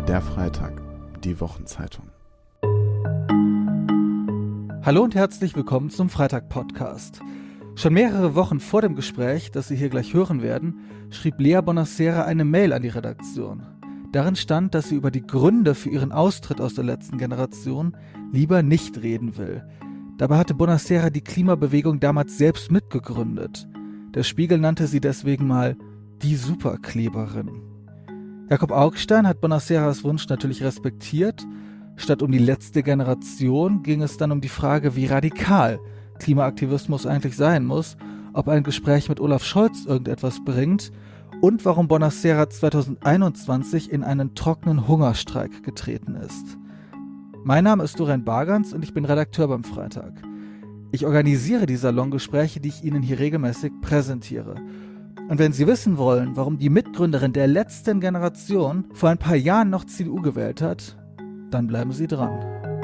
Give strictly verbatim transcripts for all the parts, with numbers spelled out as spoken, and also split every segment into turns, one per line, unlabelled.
Der Freitag, die Wochenzeitung.
Hallo und herzlich willkommen zum Freitag-Podcast. Schon mehrere Wochen vor dem Gespräch, das Sie hier gleich hören werden, schrieb Lea Bonasera eine Mail an die Redaktion. Darin stand, dass sie über die Gründe für ihren Austritt aus der letzten Generation lieber nicht reden will. Dabei hatte Bonasera die Klimabewegung damals selbst mitgegründet. Der Spiegel nannte sie deswegen mal die Superkleberin. Jakob Augstein hat Bonaseras Wunsch natürlich respektiert. Statt um die letzte Generation ging es dann um die Frage, wie radikal Klimaaktivismus eigentlich sein muss, ob ein Gespräch mit Olaf Scholz irgendetwas bringt und warum Bonasera zweitausendeinundzwanzig in einen trockenen Hungerstreik getreten ist. Mein Name ist Doreen Bargans und ich bin Redakteur beim Freitag. Ich organisiere die Salongespräche, die ich Ihnen hier regelmäßig präsentiere. Und wenn Sie wissen wollen, warum die Mitgründerin der letzten Generation vor ein paar Jahren noch C D U gewählt hat, dann bleiben Sie dran.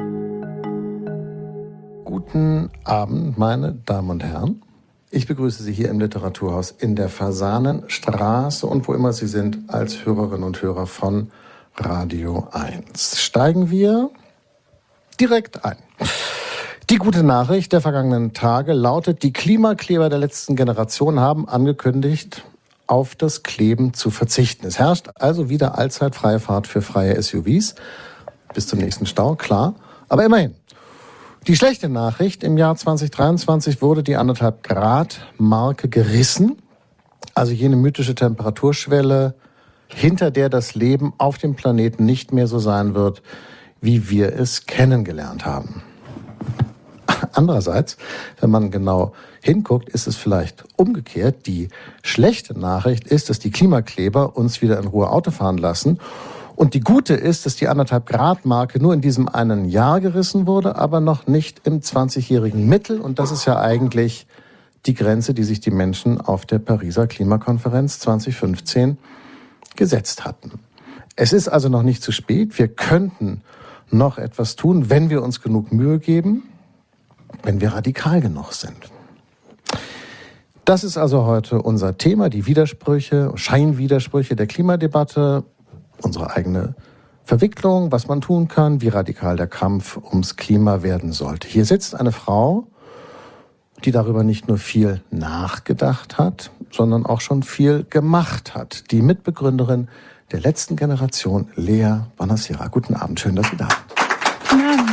Guten Abend, meine Damen und Herren. Ich begrüße Sie hier im Literaturhaus in der Fasanenstraße und wo immer Sie sind, als Hörerinnen und Hörer von Radio eins. Steigen wir direkt ein. Die gute Nachricht der vergangenen Tage lautet, die Klimakleber der letzten Generation haben angekündigt, auf das Kleben zu verzichten. Es herrscht also wieder allzeit freie Fahrt für freie S U Vs. Bis zum nächsten Stau, klar. Aber immerhin. Die schlechte Nachricht, im Jahr zweitausenddreiundzwanzig wurde die anderthalb Grad Marke gerissen. Also jene mythische Temperaturschwelle, hinter der das Leben auf dem Planeten nicht mehr so sein wird, wie wir es kennengelernt haben. Andererseits, wenn man genau hinguckt, ist es vielleicht umgekehrt. Die schlechte Nachricht ist, dass die Klimakleber uns wieder in Ruhe Auto fahren lassen. Und die gute ist, dass die anderthalb Grad Marke nur in diesem einen Jahr gerissen wurde, aber noch nicht im zwanzigjährigen Mittel. Und das ist ja eigentlich die Grenze, die sich die Menschen auf der Pariser Klimakonferenz zweitausendfünfzehn gesetzt hatten. Es ist also noch nicht zu spät. Wir könnten noch etwas tun, wenn wir uns genug Mühe geben, wenn wir radikal genug sind. Das ist also heute unser Thema, die Widersprüche, Scheinwidersprüche der Klimadebatte, unsere eigene Verwicklung, was man tun kann, wie radikal der Kampf ums Klima werden sollte. Hier sitzt eine Frau, die darüber nicht nur viel nachgedacht hat, sondern auch schon viel gemacht hat. Die Mitbegründerin der letzten Generation, Lea Bonasera. Guten Abend, schön, dass Sie da sind.
Guten Abend.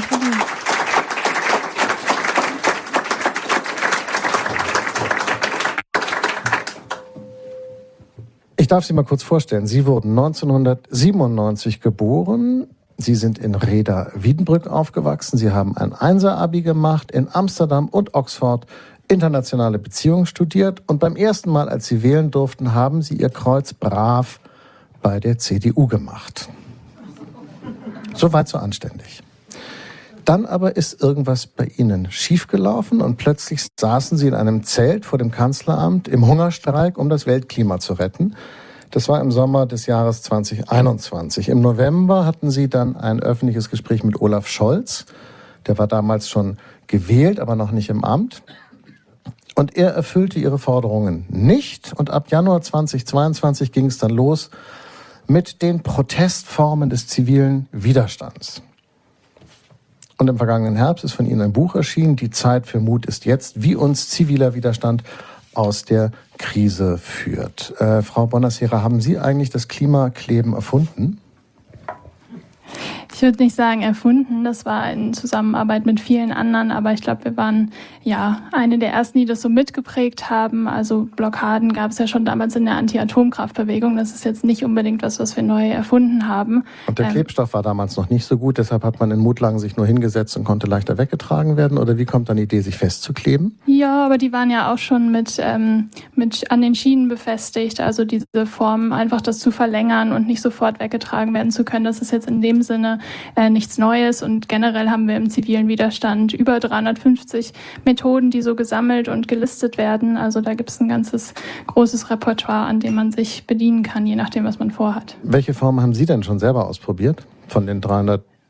Ich darf Sie mal kurz vorstellen. Sie wurden neunzehnhundertsiebenundneunzig geboren. Sie sind in Rheda-Wiedenbrück aufgewachsen. Sie haben ein Einser-Abi gemacht, in Amsterdam und Oxford internationale Beziehungen studiert. Und beim ersten Mal, als Sie wählen durften, haben Sie Ihr Kreuz brav bei der C D U gemacht. Soweit so anständig. Dann aber ist irgendwas bei Ihnen schiefgelaufen und plötzlich saßen Sie in einem Zelt vor dem Kanzleramt im Hungerstreik, um das Weltklima zu retten. Das war im Sommer des Jahres zweitausendeinundzwanzig. Im November hatten Sie dann ein öffentliches Gespräch mit Olaf Scholz. Der war damals schon gewählt, aber noch nicht im Amt. Und er erfüllte Ihre Forderungen nicht. Und ab Januar zweitausendzweiundzwanzig ging es dann los mit den Protestformen des zivilen Widerstands. Und im vergangenen Herbst ist von Ihnen ein Buch erschienen, Die Zeit für Mut ist jetzt, wie uns ziviler Widerstand aus der Krise führt. Äh, Frau Bonasera, haben Sie eigentlich das Klimakleben erfunden?
Ich würde nicht sagen erfunden, das war in Zusammenarbeit mit vielen anderen, aber ich glaube, wir waren ja eine der ersten, die das so mitgeprägt haben. Also Blockaden gab es ja schon damals in der Anti-Atomkraftbewegung. Das ist jetzt nicht unbedingt was, was wir neu erfunden haben.
Und der ähm, Klebstoff war damals noch nicht so gut, deshalb hat man in Mutlagen sich nur hingesetzt und konnte leichter weggetragen werden? Oder wie kommt dann die Idee, sich festzukleben?
Ja, aber die waren ja auch schon mit, ähm, mit an den Schienen befestigt. Also diese Form, einfach das zu verlängern und nicht sofort weggetragen werden zu können, das ist jetzt in dem Sinne äh, nichts Neues. Und generell haben wir im zivilen Widerstand über dreihundertfünfzig Methoden, die so gesammelt und gelistet werden. Also da gibt es ein ganzes großes Repertoire, an dem man sich bedienen kann, je nachdem, was man vorhat.
Welche Formen haben Sie denn schon selber ausprobiert von den dreihundert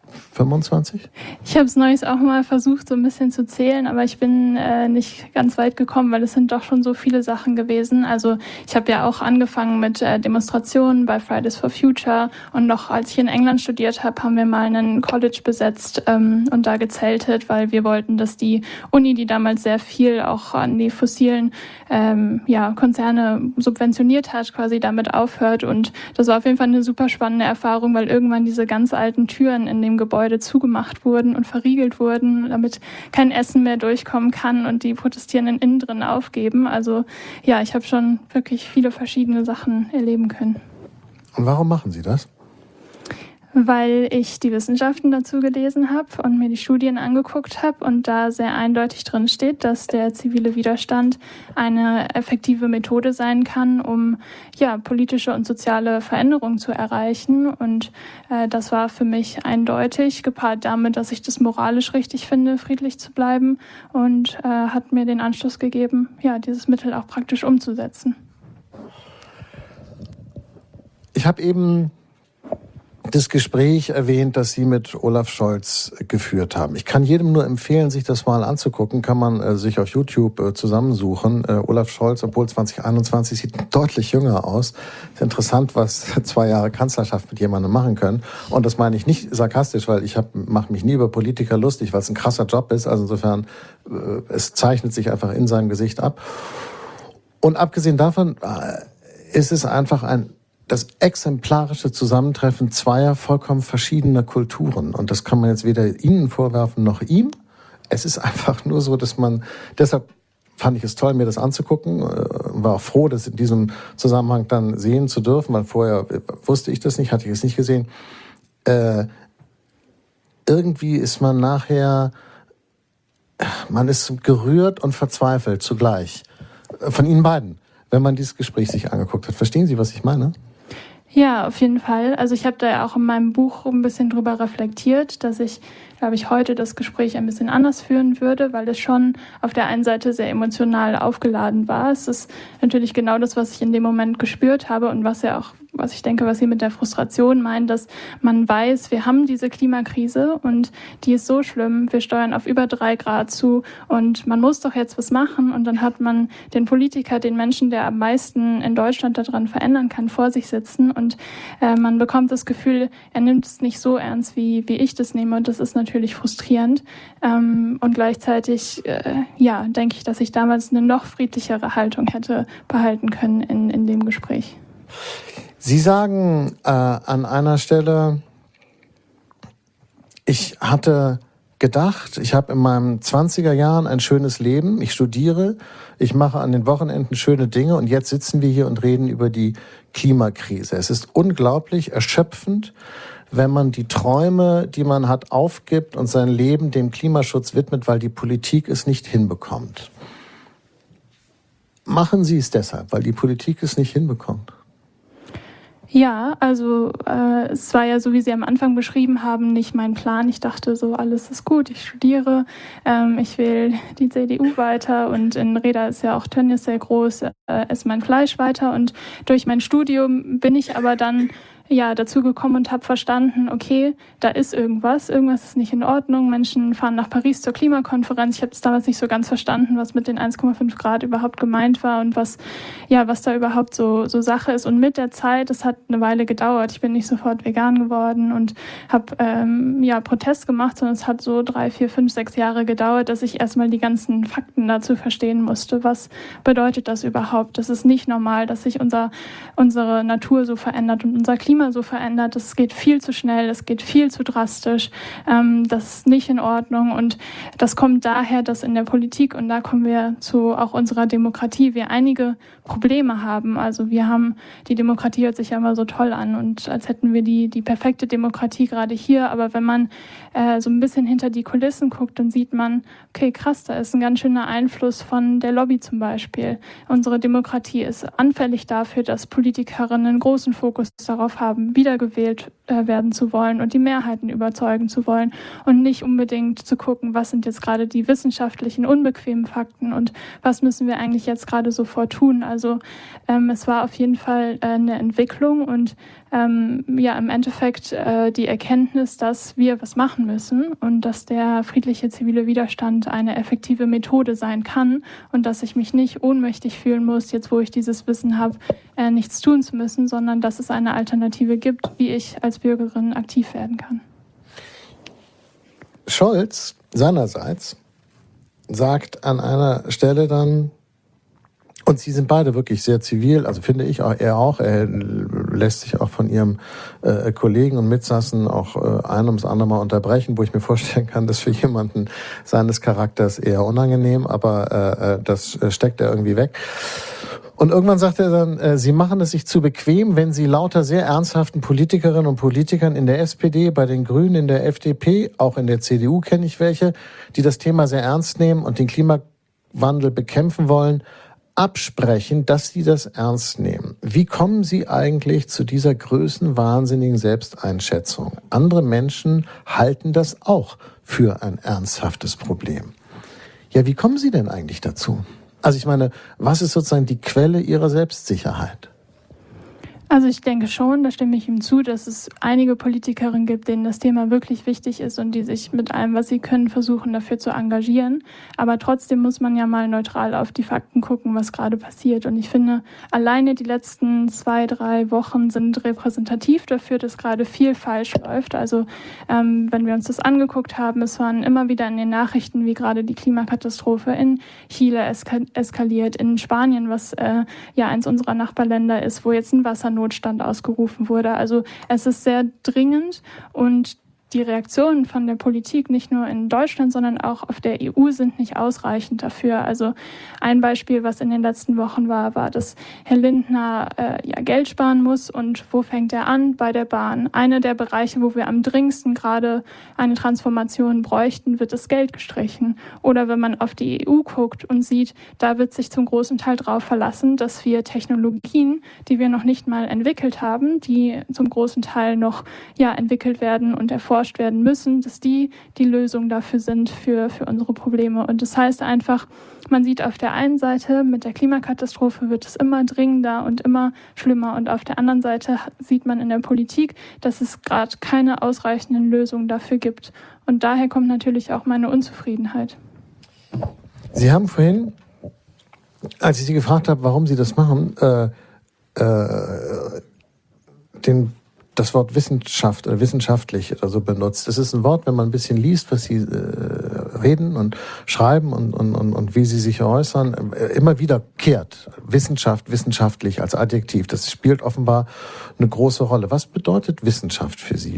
fünfundzwanzig?
Ich habe es neulich auch mal versucht, so ein bisschen zu zählen, aber ich bin äh, nicht ganz weit gekommen, weil es sind doch schon so viele Sachen gewesen. Also ich habe ja auch angefangen mit äh, Demonstrationen bei Fridays for Future und noch als ich in England studiert habe, haben wir mal einen College besetzt ähm, und da gezeltet, weil wir wollten, dass die Uni, die damals sehr viel auch an die fossilen ähm, ja, Konzerne subventioniert hat, quasi damit aufhört. Und das war auf jeden Fall eine super spannende Erfahrung, weil irgendwann diese ganz alten Türen in dem Gebäude zugemacht wurden und verriegelt wurden, damit kein Essen mehr durchkommen kann und die Protestierenden innen drin aufgeben. Also ja, ich habe schon wirklich viele verschiedene Sachen erleben können.
Und warum machen Sie das?
Weil ich die Wissenschaften dazu gelesen habe und mir die Studien angeguckt habe und da sehr eindeutig drin steht, dass der zivile Widerstand eine effektive Methode sein kann, um ja politische und soziale Veränderungen zu erreichen. Und äh, das war für mich eindeutig, gepaart damit, dass ich das moralisch richtig finde, friedlich zu bleiben, und äh, hat mir den Anschluss gegeben, ja, dieses Mittel auch praktisch umzusetzen.
Ich habe eben das Gespräch erwähnt, das Sie mit Olaf Scholz geführt haben. Ich kann jedem nur empfehlen, sich das mal anzugucken. Kann man äh, sich auf YouTube äh, zusammensuchen. Äh, Olaf Scholz, obwohl zwanzig einundzwanzig, sieht deutlich jünger aus. Ist interessant, was zwei Jahre Kanzlerschaft mit jemandem machen können. Und das meine ich nicht sarkastisch, weil ich mache mich nie über Politiker lustig, weil es ein krasser Job ist. Also insofern, äh, es zeichnet sich einfach in seinem Gesicht ab. Und abgesehen davon äh, ist es einfach ein das exemplarische Zusammentreffen zweier vollkommen verschiedener Kulturen. Und das kann man jetzt weder Ihnen vorwerfen noch ihm. Es ist einfach nur so, dass man, deshalb fand ich es toll, mir das anzugucken, war auch froh, das in diesem Zusammenhang dann sehen zu dürfen, weil vorher wusste ich das nicht, hatte ich es nicht gesehen. Äh, irgendwie ist man nachher, man ist gerührt und verzweifelt zugleich. Von Ihnen beiden, wenn man dieses Gespräch sich angeguckt hat. Verstehen Sie, was ich meine?
Ja, auf jeden Fall. Also ich habe da ja auch in meinem Buch ein bisschen drüber reflektiert, dass ich, glaube ich, heute das Gespräch ein bisschen anders führen würde, weil es schon auf der einen Seite sehr emotional aufgeladen war. Es ist natürlich genau das, was ich in dem Moment gespürt habe und was ja auch, was ich denke, was Sie mit der Frustration meinen, dass man weiß, wir haben diese Klimakrise und die ist so schlimm, wir steuern auf über drei Grad zu und man muss doch jetzt was machen, und dann hat man den Politiker, den Menschen, der am meisten in Deutschland daran verändern kann, vor sich sitzen, und äh, man bekommt das Gefühl, er nimmt es nicht so ernst, wie, wie ich das nehme, und das ist natürlich frustrierend. Ähm, und gleichzeitig, äh, ja, denke ich, dass ich damals eine noch friedlichere Haltung hätte behalten können in, in dem Gespräch.
Sie sagen äh, an einer Stelle, ich hatte gedacht, ich habe in meinen zwanziger Jahren ein schönes Leben, ich studiere, ich mache an den Wochenenden schöne Dinge, und jetzt sitzen wir hier und reden über die Klimakrise. Es ist unglaublich erschöpfend, wenn man die Träume, die man hat, aufgibt und sein Leben dem Klimaschutz widmet, weil die Politik es nicht hinbekommt. Machen Sie es deshalb, weil die Politik es nicht hinbekommt?
Ja, also äh, es war ja so, wie Sie am Anfang beschrieben haben, nicht mein Plan. Ich dachte so, alles ist gut, ich studiere, ähm, ich wähle die C D U weiter, und in Reda ist ja auch Tönnies sehr groß, äh, esse mein Fleisch weiter, und durch mein Studium bin ich aber dann ja dazu gekommen und habe verstanden, okay, da ist irgendwas, irgendwas ist nicht in Ordnung. Menschen fahren nach Paris zur Klimakonferenz. Ich habe es damals nicht so ganz verstanden, was mit den eins Komma fünf Grad überhaupt gemeint war und was ja was da überhaupt so so Sache ist. Und mit der Zeit, das hat eine Weile gedauert. Ich bin nicht sofort vegan geworden und habe ähm, ja Protest gemacht, sondern es hat so drei, vier, fünf, sechs Jahre gedauert, dass ich erstmal die ganzen Fakten dazu verstehen musste. Was bedeutet das überhaupt? Das ist nicht normal, dass sich unser unsere Natur so verändert und unser Klima so verändert. Es geht viel zu schnell, es geht viel zu drastisch. Ähm, das ist nicht in Ordnung, und das kommt daher, dass in der Politik, und da kommen wir zu auch unserer Demokratie, wir einige Probleme haben. Also wir haben, die Demokratie hört sich ja immer so toll an und als hätten wir die, die perfekte Demokratie gerade hier, aber wenn man äh, so ein bisschen hinter die Kulissen guckt, dann sieht man, okay, krass, da ist ein ganz schöner Einfluss von der Lobby zum Beispiel. Unsere Demokratie ist anfällig dafür, dass Politikerinnen einen großen Fokus darauf haben, wiedergewählt äh, werden zu wollen und die Mehrheiten überzeugen zu wollen und nicht unbedingt zu gucken, was sind jetzt gerade die wissenschaftlichen unbequemen Fakten und was müssen wir eigentlich jetzt gerade sofort tun. Also ähm, es war auf jeden Fall äh, eine Entwicklung und ähm, ja im Endeffekt äh, die Erkenntnis, dass wir was machen müssen und dass der friedliche zivile Widerstand eine effektive Methode sein kann und dass ich mich nicht ohnmächtig fühlen muss, jetzt wo ich dieses Wissen habe, äh, nichts tun zu müssen, sondern dass es eine Alternative gibt, wie ich als Bürgerin aktiv werden kann.
Scholz seinerseits sagt an einer Stelle dann, und sie sind beide wirklich sehr zivil, also finde ich auch, er auch, er lässt sich auch von ihrem äh, Kollegen und Mitsassen auch äh, ein ums andere Mal unterbrechen, wo ich mir vorstellen kann, dass für jemanden seines Charakters eher unangenehm, aber äh, das äh, steckt er irgendwie weg. Und irgendwann sagt er dann, äh, sie machen es sich zu bequem, wenn sie lauter sehr ernsthaften Politikerinnen und Politikern in der S P D, bei den Grünen, in der F D P, auch in der C D U kenne ich welche, die das Thema sehr ernst nehmen und den Klimawandel bekämpfen wollen, absprechen, dass sie das ernst nehmen. Wie kommen Sie eigentlich zu dieser größenwahnsinnigen Selbsteinschätzung? Andere Menschen halten das auch für ein ernsthaftes Problem. Ja, wie kommen Sie denn eigentlich dazu? Also ich meine, was ist sozusagen die Quelle Ihrer Selbstsicherheit?
Also ich denke schon, da stimme ich ihm zu, dass es einige Politikerinnen gibt, denen das Thema wirklich wichtig ist und die sich mit allem, was sie können, versuchen, dafür zu engagieren. Aber trotzdem muss man ja mal neutral auf die Fakten gucken, was gerade passiert. Und ich finde, alleine die letzten zwei, drei Wochen sind repräsentativ dafür, dass gerade viel falsch läuft. Also ähm, wenn wir uns das angeguckt haben, es waren immer wieder in den Nachrichten, wie gerade die Klimakatastrophe in Chile eska- eskaliert, in Spanien, was äh, ja eins unserer Nachbarländer ist, wo jetzt ein Wassernotstand ausgerufen wurde. Also es ist sehr dringend und die Reaktionen von der Politik, nicht nur in Deutschland, sondern auch auf der E U, sind nicht ausreichend dafür. Also ein Beispiel, was in den letzten Wochen war, war, dass Herr Lindner äh, ja, Geld sparen muss. Und wo fängt er an? Bei der Bahn. Einer der Bereiche, wo wir am dringendsten gerade eine Transformation bräuchten, wird das Geld gestrichen. Oder wenn man auf die E U guckt und sieht, da wird sich zum großen Teil darauf verlassen, dass wir Technologien, die wir noch nicht mal entwickelt haben, die zum großen Teil noch ja, entwickelt werden und erforscht werden müssen, dass die die Lösung dafür sind für, für unsere Probleme. Und das heißt einfach, man sieht auf der einen Seite, mit der Klimakatastrophe wird es immer dringender und immer schlimmer. Und auf der anderen Seite sieht man in der Politik, dass es gerade keine ausreichenden Lösungen dafür gibt. Und daher kommt natürlich auch meine Unzufriedenheit.
Sie haben vorhin, als ich Sie gefragt habe, warum Sie das machen, äh, äh, den das Wort Wissenschaft oder wissenschaftlich oder so benutzt. Das ist ein Wort, wenn man ein bisschen liest, was Sie äh, reden und schreiben und, und, und, und wie Sie sich äußern, äh, immer wiederkehrt. Wissenschaft, wissenschaftlich als Adjektiv. Das spielt offenbar eine große Rolle. Was bedeutet Wissenschaft für Sie?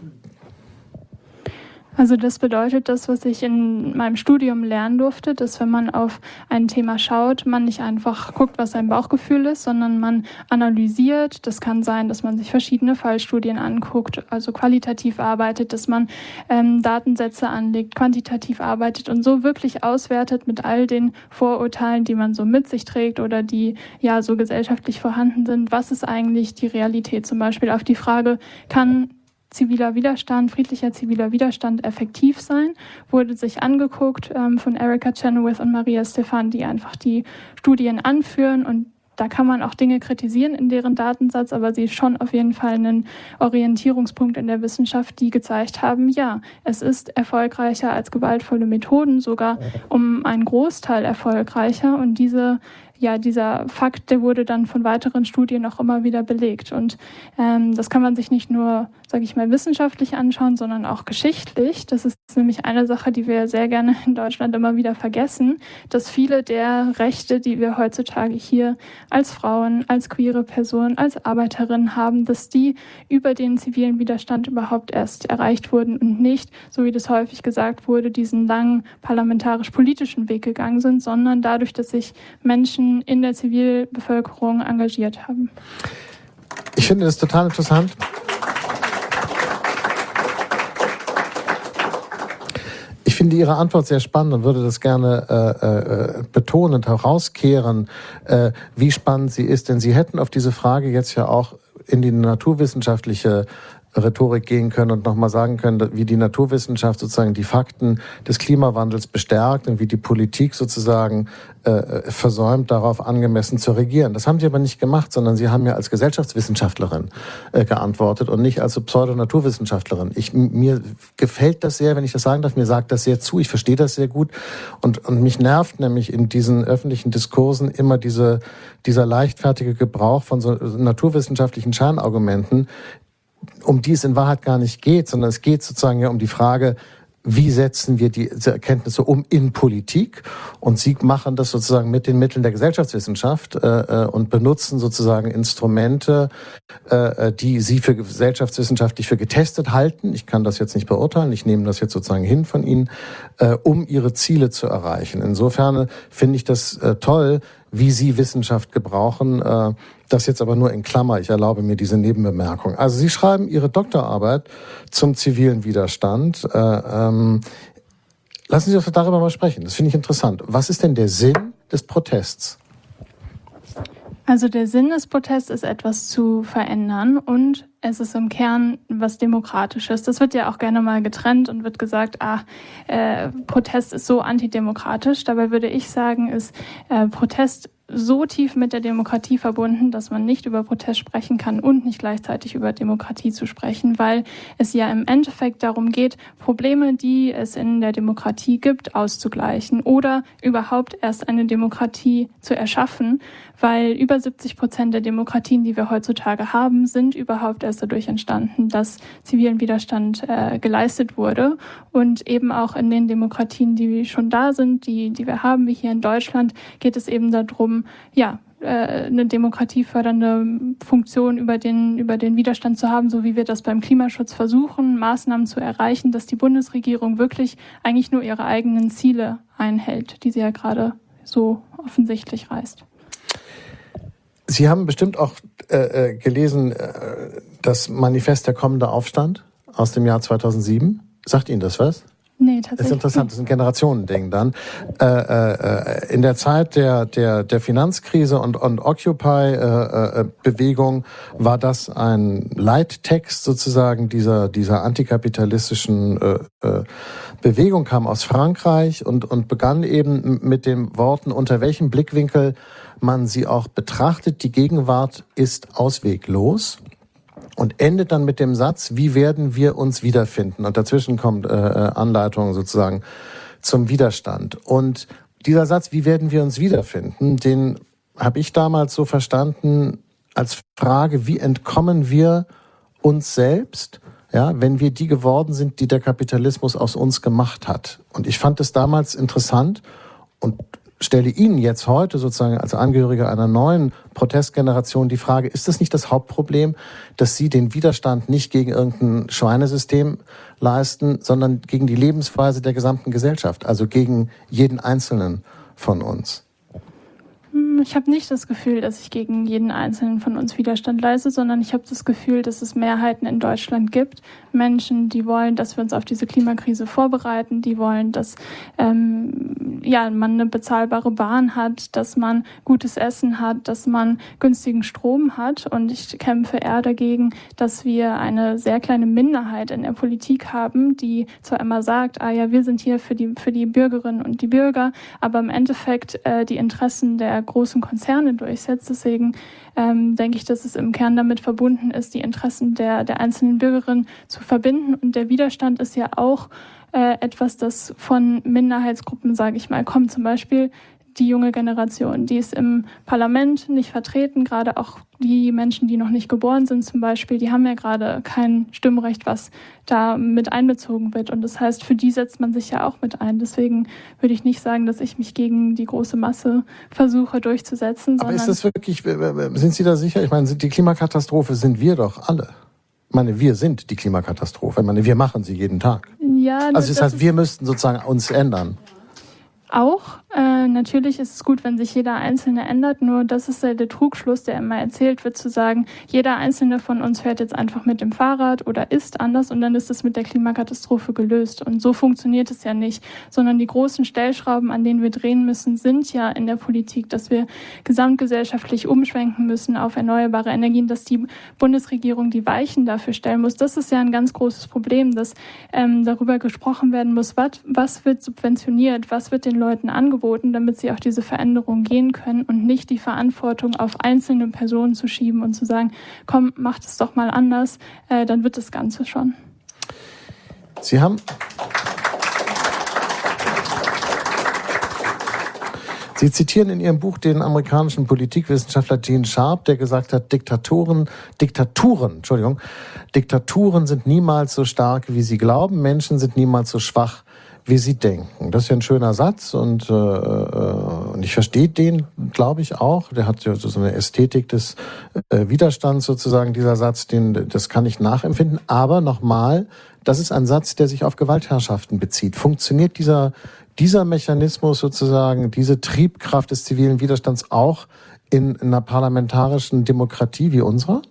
Also das bedeutet das, was ich in meinem Studium lernen durfte, dass wenn man auf ein Thema schaut, man nicht einfach guckt, was sein Bauchgefühl ist, sondern man analysiert. Das kann sein, dass man sich verschiedene Fallstudien anguckt, also qualitativ arbeitet, dass man ähm, Datensätze anlegt, quantitativ arbeitet und so wirklich auswertet mit all den Vorurteilen, die man so mit sich trägt oder die ja so gesellschaftlich vorhanden sind. Was ist eigentlich die Realität? Zum Beispiel auf die Frage, kann ziviler Widerstand, friedlicher ziviler Widerstand effektiv sein, wurde sich angeguckt ähm, von Erica Chenoweth und Maria Stephan, die einfach die Studien anführen und da kann man auch Dinge kritisieren in deren Datensatz, aber sie ist schon auf jeden Fall ein Orientierungspunkt in der Wissenschaft, die gezeigt haben, ja, es ist erfolgreicher als gewaltvolle Methoden, sogar um einen Großteil erfolgreicher und diese Ja, dieser Fakt, der wurde dann von weiteren Studien auch immer wieder belegt. Und ähm, das kann man sich nicht nur, sage ich mal, wissenschaftlich anschauen, sondern auch geschichtlich. Das ist nämlich eine Sache, die wir sehr gerne in Deutschland immer wieder vergessen, dass viele der Rechte, die wir heutzutage hier als Frauen, als queere Personen, als Arbeiterinnen haben, dass die über den zivilen Widerstand überhaupt erst erreicht wurden und nicht, so wie das häufig gesagt wurde, diesen langen parlamentarisch-politischen Weg gegangen sind, sondern dadurch, dass sich Menschen in der Zivilbevölkerung engagiert haben.
Ich finde das total interessant. Ich finde Ihre Antwort sehr spannend und würde das gerne äh, äh, betonend herauskehren, äh, wie spannend sie ist. Denn Sie hätten auf diese Frage jetzt ja auch in die naturwissenschaftliche Rhetorik gehen können und nochmal sagen können, wie die Naturwissenschaft sozusagen die Fakten des Klimawandels bestärkt und wie die Politik sozusagen äh, versäumt, darauf angemessen zu regieren. Das haben sie aber nicht gemacht, sondern sie haben ja als Gesellschaftswissenschaftlerin äh, geantwortet und nicht als Pseudonaturwissenschaftlerin. Ich, mir gefällt das sehr, wenn ich das sagen darf, mir sagt das sehr zu, ich verstehe das sehr gut und, und mich nervt nämlich in diesen öffentlichen Diskursen immer diese, dieser leichtfertige Gebrauch von so naturwissenschaftlichen Scheinargumenten, um die es in Wahrheit gar nicht geht, sondern es geht sozusagen ja um die Frage, wie setzen wir diese Erkenntnisse um in Politik? Und Sie machen das sozusagen mit den Mitteln der Gesellschaftswissenschaft äh, und benutzen sozusagen Instrumente, äh, die Sie für gesellschaftswissenschaftlich für getestet halten. Ich kann das jetzt nicht beurteilen, ich nehme das jetzt sozusagen hin von Ihnen, äh, um Ihre Ziele zu erreichen. Insofern finde ich das äh, toll, wie Sie Wissenschaft gebrauchen. Äh, das jetzt aber nur in Klammer. Ich erlaube mir diese Nebenbemerkung. Also Sie schreiben Ihre Doktorarbeit zum zivilen Widerstand. Äh, ähm, lassen Sie uns darüber mal sprechen. Das finde ich interessant. Was ist denn der Sinn des Protests?
Also der Sinn des Protests ist, etwas zu verändern und es ist im Kern was Demokratisches. Das wird ja auch gerne mal getrennt und wird gesagt, ah, äh, Protest ist so antidemokratisch. Dabei würde ich sagen, ist äh, Protest so tief mit der Demokratie verbunden, dass man nicht über Protest sprechen kann und nicht gleichzeitig über Demokratie zu sprechen, weil es ja im Endeffekt darum geht, Probleme, die es in der Demokratie gibt, auszugleichen oder überhaupt erst eine Demokratie zu erschaffen, weil über siebzig Prozent der Demokratien, die wir heutzutage haben, sind überhaupt erst dadurch entstanden, dass zivilen Widerstand äh, geleistet wurde. Und eben auch in den Demokratien, die schon da sind, die, die wir haben, wie hier in Deutschland, geht es eben darum, ja, eine demokratiefördernde Funktion über den, über den Widerstand zu haben, so wie wir das beim Klimaschutz versuchen, Maßnahmen zu erreichen, dass die Bundesregierung wirklich eigentlich nur ihre eigenen Ziele einhält, die sie ja gerade so offensichtlich reißt.
Sie haben bestimmt auch äh, gelesen, äh, das Manifest Der kommende Aufstand aus dem Jahr zweitausendsieben. Sagt Ihnen das was?
Nee, tatsächlich.
Das ist interessant, das ist ein Generationending dann. Äh, äh, in der Zeit der, der, der Finanzkrise und, und Occupy-Bewegung äh, war das ein Leittext sozusagen dieser, dieser antikapitalistischen äh, äh, Bewegung, kam aus Frankreich und, und begann eben mit den Worten, unter welchem Blickwinkel man sie auch betrachtet, die Gegenwart ist ausweglos. Und endet dann mit dem Satz, wie werden wir uns wiederfinden? Und dazwischen kommt äh, Anleitung sozusagen zum Widerstand. Und dieser Satz, wie werden wir uns wiederfinden, den habe ich damals so verstanden als Frage, wie entkommen wir uns selbst, ja, wenn wir die geworden sind, die der Kapitalismus aus uns gemacht hat. Und ich fand es damals interessant und stelle Ihnen jetzt heute sozusagen als Angehöriger einer neuen Protestgeneration die Frage, ist das nicht das Hauptproblem, dass Sie den Widerstand nicht gegen irgendein Schweinesystem leisten, sondern gegen die Lebensweise der gesamten Gesellschaft, also gegen jeden Einzelnen von uns?
Ich habe nicht das Gefühl, dass ich gegen jeden Einzelnen von uns Widerstand leiste, sondern ich habe das Gefühl, dass es Mehrheiten in Deutschland gibt. Menschen, die wollen, dass wir uns auf diese Klimakrise vorbereiten, die wollen, dass ähm, ja, man eine bezahlbare Bahn hat, dass man gutes Essen hat, dass man günstigen Strom hat. Und ich kämpfe eher dagegen, dass wir eine sehr kleine Minderheit in der Politik haben, die zwar immer sagt, ah ja, wir sind hier für die, für die Bürgerinnen und die Bürger, aber im Endeffekt äh, die Interessen der großen Konzerne durchsetzt. Deswegen ähm, denke ich, dass es im Kern damit verbunden ist, die Interessen der, der einzelnen Bürgerinnen zu verbinden. Und der Widerstand ist ja auch äh, etwas, das von Minderheitsgruppen, sage ich mal, kommt. Zum Beispiel die junge Generation, die ist im Parlament nicht vertreten, gerade auch die Menschen, die noch nicht geboren sind zum Beispiel, die haben ja gerade kein Stimmrecht, was da mit einbezogen wird. Und das heißt, für die setzt man sich ja auch mit ein. Deswegen würde ich nicht sagen, dass ich mich gegen die große Masse versuche durchzusetzen.
Aber ist das wirklich, sind Sie da sicher? Ich meine, die Klimakatastrophe sind wir doch alle. Ich meine, wir sind die Klimakatastrophe. Ich meine, wir machen sie jeden Tag.
Ja,
also das heißt, wir müssten sozusagen uns ändern.
Auch, Äh, natürlich ist es gut, wenn sich jeder Einzelne ändert, nur das ist ja der Trugschluss, der immer erzählt wird, zu sagen, jeder Einzelne von uns fährt jetzt einfach mit dem Fahrrad oder isst anders und dann ist es mit der Klimakatastrophe gelöst. Und so funktioniert es ja nicht, sondern die großen Stellschrauben, an denen wir drehen müssen, sind ja in der Politik, dass wir gesamtgesellschaftlich umschwenken müssen auf erneuerbare Energien, dass die Bundesregierung die Weichen dafür stellen muss. Das ist ja ein ganz großes Problem, dass ähm, darüber gesprochen werden muss, was, was wird subventioniert, was wird den Leuten angeboten, damit sie auch diese Veränderung gehen können und nicht die Verantwortung auf einzelne Personen zu schieben und zu sagen, komm, macht es doch mal anders, äh, dann wird das Ganze schon.
Sie haben... Sie zitieren in Ihrem Buch den amerikanischen Politikwissenschaftler Gene Sharp, der gesagt hat, Diktatoren, Diktaturen, Entschuldigung, Diktaturen sind niemals so stark, wie sie glauben, Menschen sind niemals so schwach, wie sie denken. Das ist ja ein schöner Satz und, äh, und ich verstehe den, glaube ich, auch. Der hat ja so eine Ästhetik des äh, Widerstands sozusagen, dieser Satz, den, das kann ich nachempfinden. Aber nochmal, das ist ein Satz, der sich auf Gewaltherrschaften bezieht. Funktioniert dieser, dieser Mechanismus sozusagen, diese Triebkraft des zivilen Widerstands auch in einer parlamentarischen Demokratie wie unserer?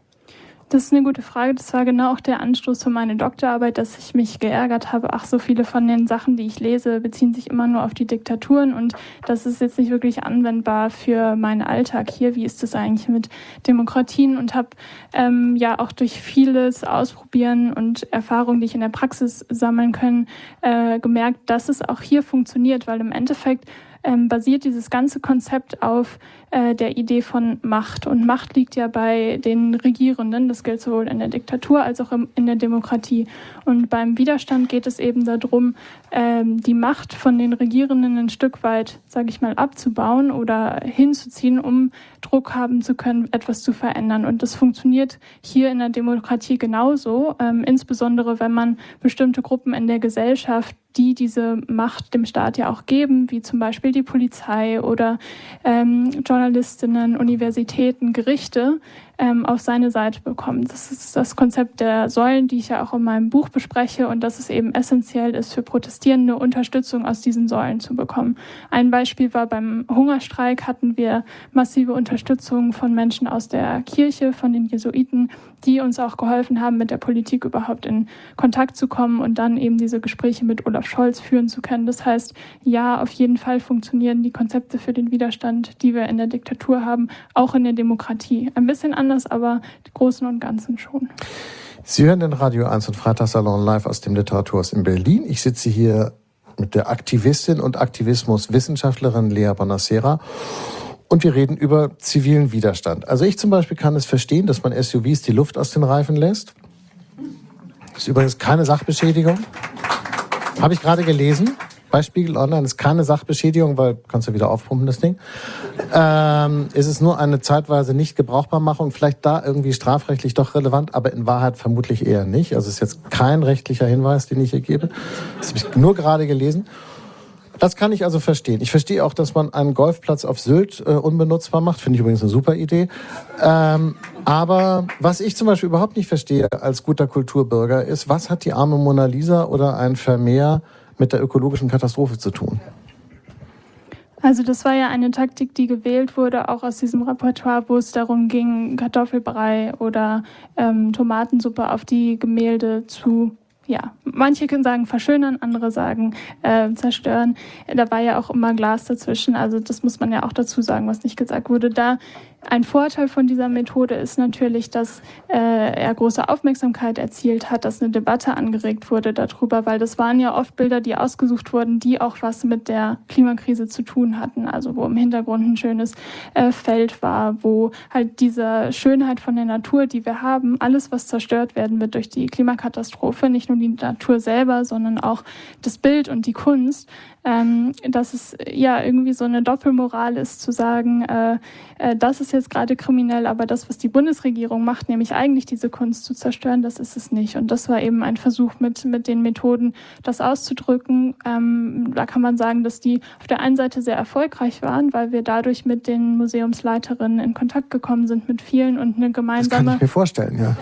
Das ist eine gute Frage. Das war genau auch der Anstoß für meine Doktorarbeit, dass ich mich geärgert habe. Ach, so viele von den Sachen, die ich lese, beziehen sich immer nur auf die Diktaturen und das ist jetzt nicht wirklich anwendbar für meinen Alltag hier. Wie ist das eigentlich mit Demokratien? Und habe ähm, ja auch durch vieles Ausprobieren und Erfahrungen, die ich in der Praxis sammeln kann, äh, gemerkt, dass es auch hier funktioniert, weil im Endeffekt ähm, basiert dieses ganze Konzept auf äh, der Idee von Macht. Und Macht liegt ja bei den Regierenden. Das gilt sowohl in der Diktatur als auch im, in der Demokratie. Und beim Widerstand geht es eben darum, ähm, die Macht von den Regierenden ein Stück weit, sage ich mal, abzubauen oder hinzuziehen, um Druck haben zu können, etwas zu verändern. Und das funktioniert hier in der Demokratie genauso, ähm, insbesondere wenn man bestimmte Gruppen in der Gesellschaft, die diese Macht dem Staat ja auch geben, wie zum Beispiel die Polizei oder ähm, Journalistinnen, Universitäten, Gerichte, ähm, auf seine Seite bekommt. Das ist das Konzept der Säulen, die ich ja auch in meinem Buch bespreche und dass es eben essentiell ist, für Protestierende Unterstützung aus diesen Säulen zu bekommen. Ein Beispiel war beim Hungerstreik hatten wir massive Unterstützung von Menschen aus der Kirche, von den Jesuiten, die uns auch geholfen haben, mit der Politik überhaupt in Kontakt zu kommen und dann eben diese Gespräche mit Olaf Scholz führen zu können. Das heißt, ja, auf jeden Fall funktionieren die Konzepte für den Widerstand, die wir in der Diktatur haben, auch in der Demokratie. Ein bisschen anders, aber die Großen und Ganzen schon.
Sie hören den Radio eins und Freitagssalon live aus dem Literaturhaus in Berlin. Ich sitze hier mit der Aktivistin und Aktivismuswissenschaftlerin Lea Bonacera. Und wir reden über zivilen Widerstand. Also ich zum Beispiel kann es verstehen, dass man S U Vs die Luft aus den Reifen lässt. Das ist übrigens keine Sachbeschädigung. Habe ich gerade gelesen. Bei Spiegel Online ist keine Sachbeschädigung, weil kannst du wieder aufpumpen, das Ding. Ähm, es ist nur eine zeitweise nicht Gebrauchbarmachung, vielleicht da irgendwie strafrechtlich doch relevant, aber in Wahrheit vermutlich eher nicht. Also es ist jetzt kein rechtlicher Hinweis, den ich hier gebe. Das habe ich nur gerade gelesen. Das kann ich also verstehen. Ich verstehe auch, dass man einen Golfplatz auf Sylt äh, unbenutzbar macht. Finde ich übrigens eine super Idee. Ähm, aber was ich zum Beispiel überhaupt nicht verstehe als guter Kulturbürger ist, was hat die arme Mona Lisa oder ein Vermeer mit der ökologischen Katastrophe zu tun?
Also das war ja eine Taktik, die gewählt wurde, auch aus diesem Repertoire, wo es darum ging, Kartoffelbrei oder ähm, Tomatensuppe auf die Gemälde zu, ja, manche können sagen verschönern, andere sagen äh, zerstören. Da war ja auch immer Glas dazwischen, also das muss man ja auch dazu sagen, was nicht gesagt wurde. Da ein Vorteil von dieser Methode ist natürlich, dass äh, er große Aufmerksamkeit erzielt hat, dass eine Debatte angeregt wurde darüber, weil das waren ja oft Bilder, die ausgesucht wurden, die auch was mit der Klimakrise zu tun hatten, also wo im Hintergrund ein schönes äh, Feld war, wo halt diese Schönheit von der Natur, die wir haben, alles, was zerstört werden wird durch die Klimakatastrophe, nicht nur die Natur selber, sondern auch das Bild und die Kunst, ähm, dass es ja irgendwie so eine Doppelmoral ist, zu sagen, äh, äh, das ist jetzt gerade kriminell, aber das, was die Bundesregierung macht, nämlich eigentlich diese Kunst zu zerstören, das ist es nicht. Und das war eben ein Versuch mit, mit den Methoden, das auszudrücken. Ähm, da kann man sagen, dass die auf der einen Seite sehr erfolgreich waren, weil wir dadurch mit den Museumsleiterinnen in Kontakt gekommen sind, mit vielen und eine gemeinsame...
Das kann ich mir vorstellen, ja.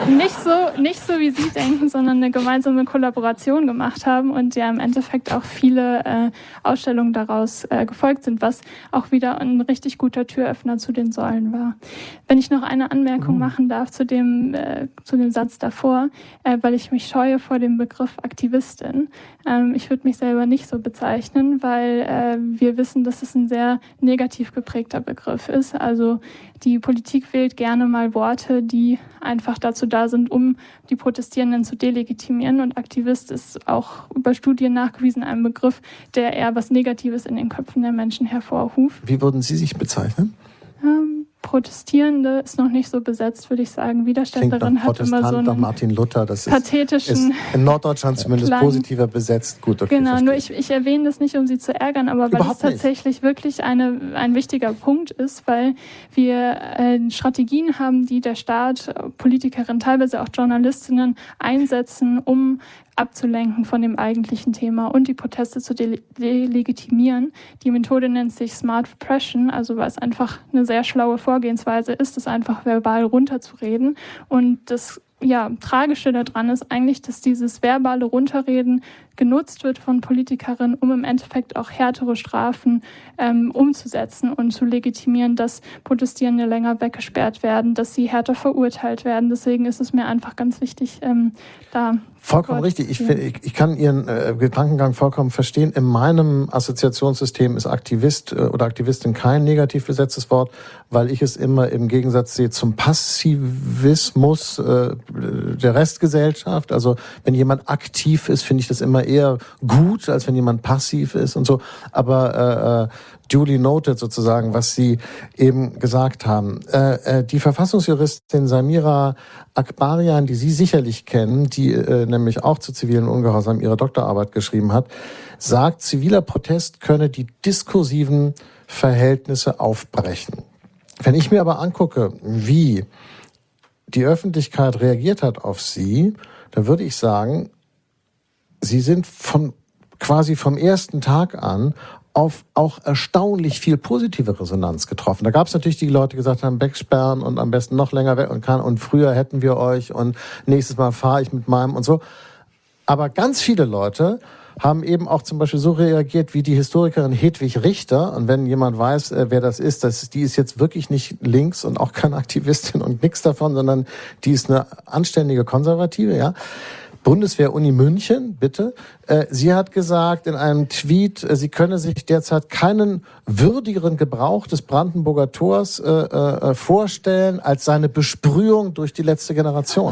nicht so, nicht so wie Sie denken, sondern eine gemeinsame Kollaboration gemacht haben und ja im Endeffekt auch viele äh, Ausstellungen daraus äh, gefolgt sind, was auch wieder ein richtig guter Türöffner zu den Säulen war. Wenn ich noch eine Anmerkung mhm. machen darf zu dem, äh, zu dem Satz davor, äh, weil ich mich scheue vor dem Begriff Aktivistin. Ähm, ich würde mich selber nicht so bezeichnen, weil äh, wir wissen, dass es ein sehr negativ geprägter Begriff ist. Also die Politik wählt gerne mal Worte, die einfach dazu da sind, um die Protestierenden zu delegitimieren. Und Aktivist ist auch über Studien nachgewiesen ein Begriff, der eher was Negatives in den Köpfen der Menschen hervorruft.
Wie würden Sie sich bezeichnen?
Ähm, Protestierende ist noch nicht so besetzt, würde ich sagen. Widerständerin hat immer so einen
nach Martin Luther, das ist,
pathetischen
ist in Norddeutschland zumindest
Klang.
Positiver besetzt. Gut, okay,
genau,
verstehe.
nur ich, ich erwähne das nicht, um Sie zu ärgern, aber weil
Überhaupt
es tatsächlich nicht. wirklich eine, ein wichtiger Punkt ist, weil wir äh, Strategien haben, die der Staat, Politikerinnen, teilweise auch Journalistinnen einsetzen, um abzulenken von dem eigentlichen Thema und die Proteste zu de- delegitimieren. Die Methode nennt sich Smart Repression, also weil es einfach eine sehr schlaue Vorgehensweise ist, das einfach verbal runterzureden. Und das ja, Tragische daran ist eigentlich, dass dieses verbale Runterreden genutzt wird von Politikerinnen, um im Endeffekt auch härtere Strafen ähm, umzusetzen und zu legitimieren, dass Protestierende länger weggesperrt werden, dass sie härter verurteilt werden. Deswegen ist es mir einfach ganz wichtig, ähm, da...
Vollkommen richtig. Ich, ich, ich kann Ihren äh, Gedankengang vollkommen verstehen. In meinem Assoziationssystem ist Aktivist äh, oder Aktivistin kein negativ besetztes Wort, weil ich es immer im Gegensatz sehe zum Passivismus äh, der Restgesellschaft. Also wenn jemand aktiv ist, finde ich das immer eher gut, als wenn jemand passiv ist und so. Aber äh, duly noted sozusagen, was Sie eben gesagt haben. Äh, äh, die Verfassungsjuristin Samira Akbarian, die Sie sicherlich kennen, die äh, nämlich auch zu zivilen Ungehorsam ihre Doktorarbeit geschrieben hat, sagt, ziviler Protest könne die diskursiven Verhältnisse aufbrechen. Wenn ich mir aber angucke, wie die Öffentlichkeit reagiert hat auf Sie, dann würde ich sagen, Sie sind von quasi vom ersten Tag an auf auch erstaunlich viel positive Resonanz getroffen. Da gab es natürlich die Leute, die gesagt haben, wegsperren und am besten noch länger weg und kann und früher hätten wir euch und nächstes Mal fahre ich mit meinem und so. Aber ganz viele Leute haben eben auch zum Beispiel so reagiert wie die Historikerin Hedwig Richter. Und wenn jemand weiß, wer das ist, das, die ist jetzt wirklich nicht links und auch keine Aktivistin und nichts davon, sondern die ist eine anständige Konservative, ja. Bundeswehr-Uni München, bitte. Sie hat gesagt in einem Tweet, sie könne sich derzeit keinen würdigeren Gebrauch des Brandenburger Tors äh, äh, vorstellen als seine Besprühung durch die letzte Generation.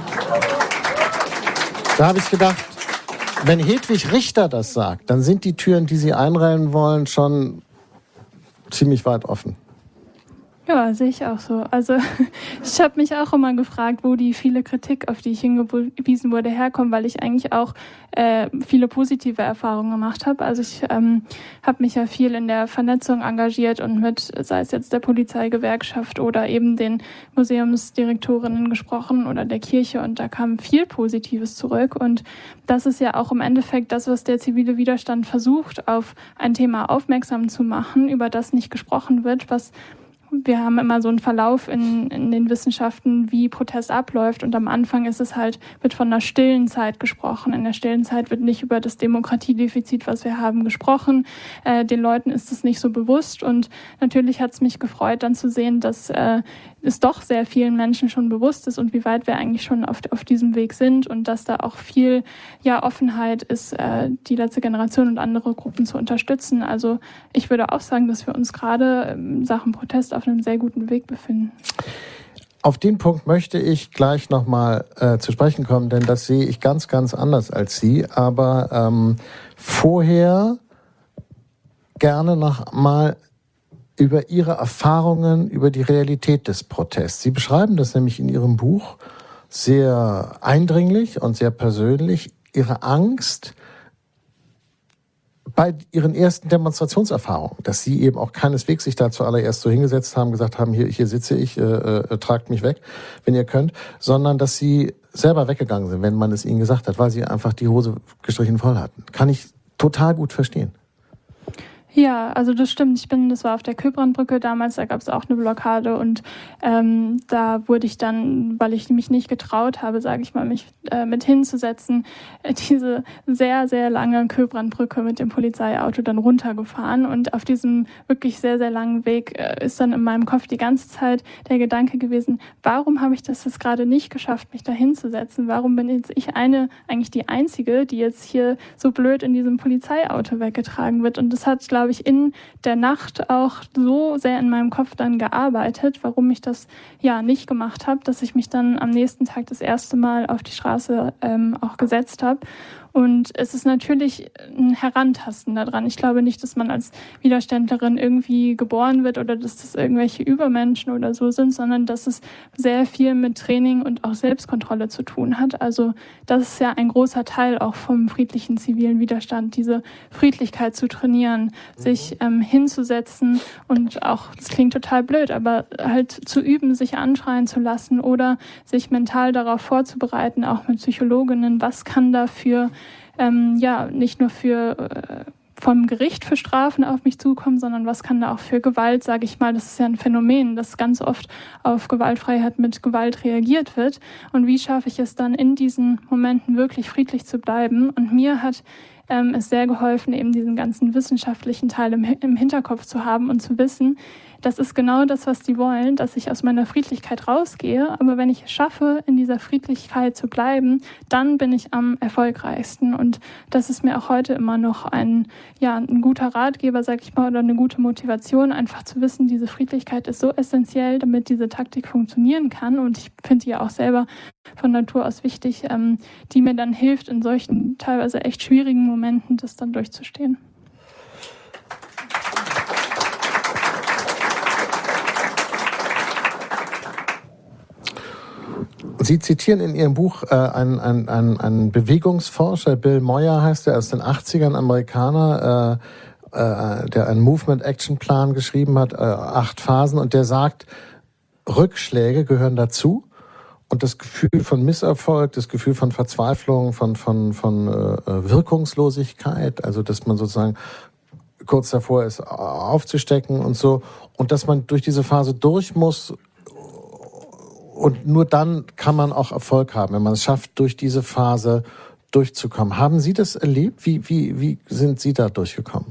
Da habe ich gedacht, wenn Hedwig Richter das sagt, dann sind die Türen, die sie einrennen wollen, schon ziemlich weit offen.
Ja, sehe ich auch so. Also ich habe mich auch immer gefragt, wo die viele Kritik, auf die ich hingewiesen wurde, herkommt, weil ich eigentlich auch äh, viele positive Erfahrungen gemacht habe. Also ich ähm, habe mich ja viel in der Vernetzung engagiert und mit, sei es jetzt der Polizeigewerkschaft oder eben den Museumsdirektorinnen gesprochen oder der Kirche, und da kam viel Positives zurück. Und das ist ja auch im Endeffekt das, was der zivile Widerstand versucht, auf ein Thema aufmerksam zu machen, über das nicht gesprochen wird, was wir haben immer so einen Verlauf in, in den Wissenschaften, wie Protest abläuft. Und am Anfang ist es halt, wird von einer stillen Zeit gesprochen. In der stillen Zeit wird nicht über das Demokratiedefizit, was wir haben, gesprochen. Äh, den Leuten ist es nicht so bewusst. Und natürlich hat es mich gefreut, dann zu sehen, dass äh, es doch sehr vielen Menschen schon bewusst ist und wie weit wir eigentlich schon auf, auf diesem Weg sind und dass da auch viel ja, Offenheit ist, äh, die letzte Generation und andere Gruppen zu unterstützen. Also ich würde auch sagen, dass wir uns gerade in Sachen Protest auf einem sehr guten Weg befinden.
Auf den Punkt möchte ich gleich nochmal äh, zu sprechen kommen, denn das sehe ich ganz, ganz anders als Sie. Aber ähm, vorher gerne noch mal über Ihre Erfahrungen, über die Realität des Protests. Sie beschreiben das nämlich in Ihrem Buch sehr eindringlich und sehr persönlich, Ihre Angst bei Ihren ersten Demonstrationserfahrungen, dass Sie eben auch keineswegs sich da zuallererst so hingesetzt haben, gesagt haben, hier, hier sitze ich, äh, äh, tragt mich weg, wenn ihr könnt, sondern dass Sie selber weggegangen sind, wenn man es Ihnen gesagt hat, weil Sie einfach die Hose gestrichen voll hatten. Kann ich total gut verstehen.
Ja, also das stimmt. Ich bin, das war auf der Köbrandbrücke damals, da gab es auch eine Blockade und ähm, da wurde ich dann, weil ich mich nicht getraut habe, sage ich mal, mich äh, mit hinzusetzen, äh, diese sehr, sehr lange Köbrandbrücke mit dem Polizeiauto dann runtergefahren und auf diesem wirklich sehr, sehr langen Weg äh, ist dann in meinem Kopf die ganze Zeit der Gedanke gewesen, warum habe ich das jetzt gerade nicht geschafft, mich da hinzusetzen? Warum bin jetzt ich eine, eigentlich die Einzige, die jetzt hier so blöd in diesem Polizeiauto weggetragen wird? Und das hat, glaube ich, in der Nacht auch so sehr in meinem Kopf dann gearbeitet, warum ich das ja nicht gemacht habe, dass ich mich dann am nächsten Tag das erste Mal auf die Straße ähm, auch gesetzt habe. Und es ist natürlich ein Herantasten daran. Ich glaube nicht, dass man als Widerständlerin irgendwie geboren wird oder dass das irgendwelche Übermenschen oder so sind, sondern dass es sehr viel mit Training und auch Selbstkontrolle zu tun hat. Also das ist ja ein großer Teil auch vom friedlichen zivilen Widerstand, diese Friedlichkeit zu trainieren, sich ähm, hinzusetzen und auch, das klingt total blöd, aber halt zu üben, sich anschreien zu lassen oder sich mental darauf vorzubereiten, auch mit Psychologinnen, was kann dafür Ähm, ja, nicht nur für äh, vom Gericht für Strafen auf mich zukommen, sondern was kann da auch für Gewalt, sage ich mal, das ist ja ein Phänomen, dass ganz oft auf Gewaltfreiheit mit Gewalt reagiert wird. Und wie schaffe ich es dann in diesen Momenten wirklich friedlich zu bleiben? Und mir hat ähm, es sehr geholfen, eben diesen ganzen wissenschaftlichen Teil im, im Hinterkopf zu haben und zu wissen, das ist genau das, was die wollen, dass ich aus meiner Friedlichkeit rausgehe. Aber wenn ich es schaffe, in dieser Friedlichkeit zu bleiben, dann bin ich am erfolgreichsten. Und das ist mir auch heute immer noch ein, ja, ein guter Ratgeber, sag ich mal, oder eine gute Motivation, einfach zu wissen, diese Friedlichkeit ist so essentiell, damit diese Taktik funktionieren kann. Und ich finde die ja auch selber von Natur aus wichtig, ähm, die mir dann hilft, in solchen teilweise echt schwierigen Momenten das dann durchzustehen.
Sie zitieren in Ihrem Buch äh, einen, einen, einen, einen Bewegungsforscher, Bill Moyer heißt er, aus den achtzigern, Amerikaner, äh, äh, der einen Movement-Action-Plan geschrieben hat, äh, acht Phasen, und der sagt, Rückschläge gehören dazu und das Gefühl von Misserfolg, das Gefühl von Verzweiflung, von, von, von äh, Wirkungslosigkeit, also dass man sozusagen kurz davor ist, aufzustecken und so, und dass man durch diese Phase durch muss. Und nur dann kann man auch Erfolg haben, wenn man es schafft, durch diese Phase durchzukommen. Haben Sie das erlebt? Wie, wie, wie sind Sie da durchgekommen?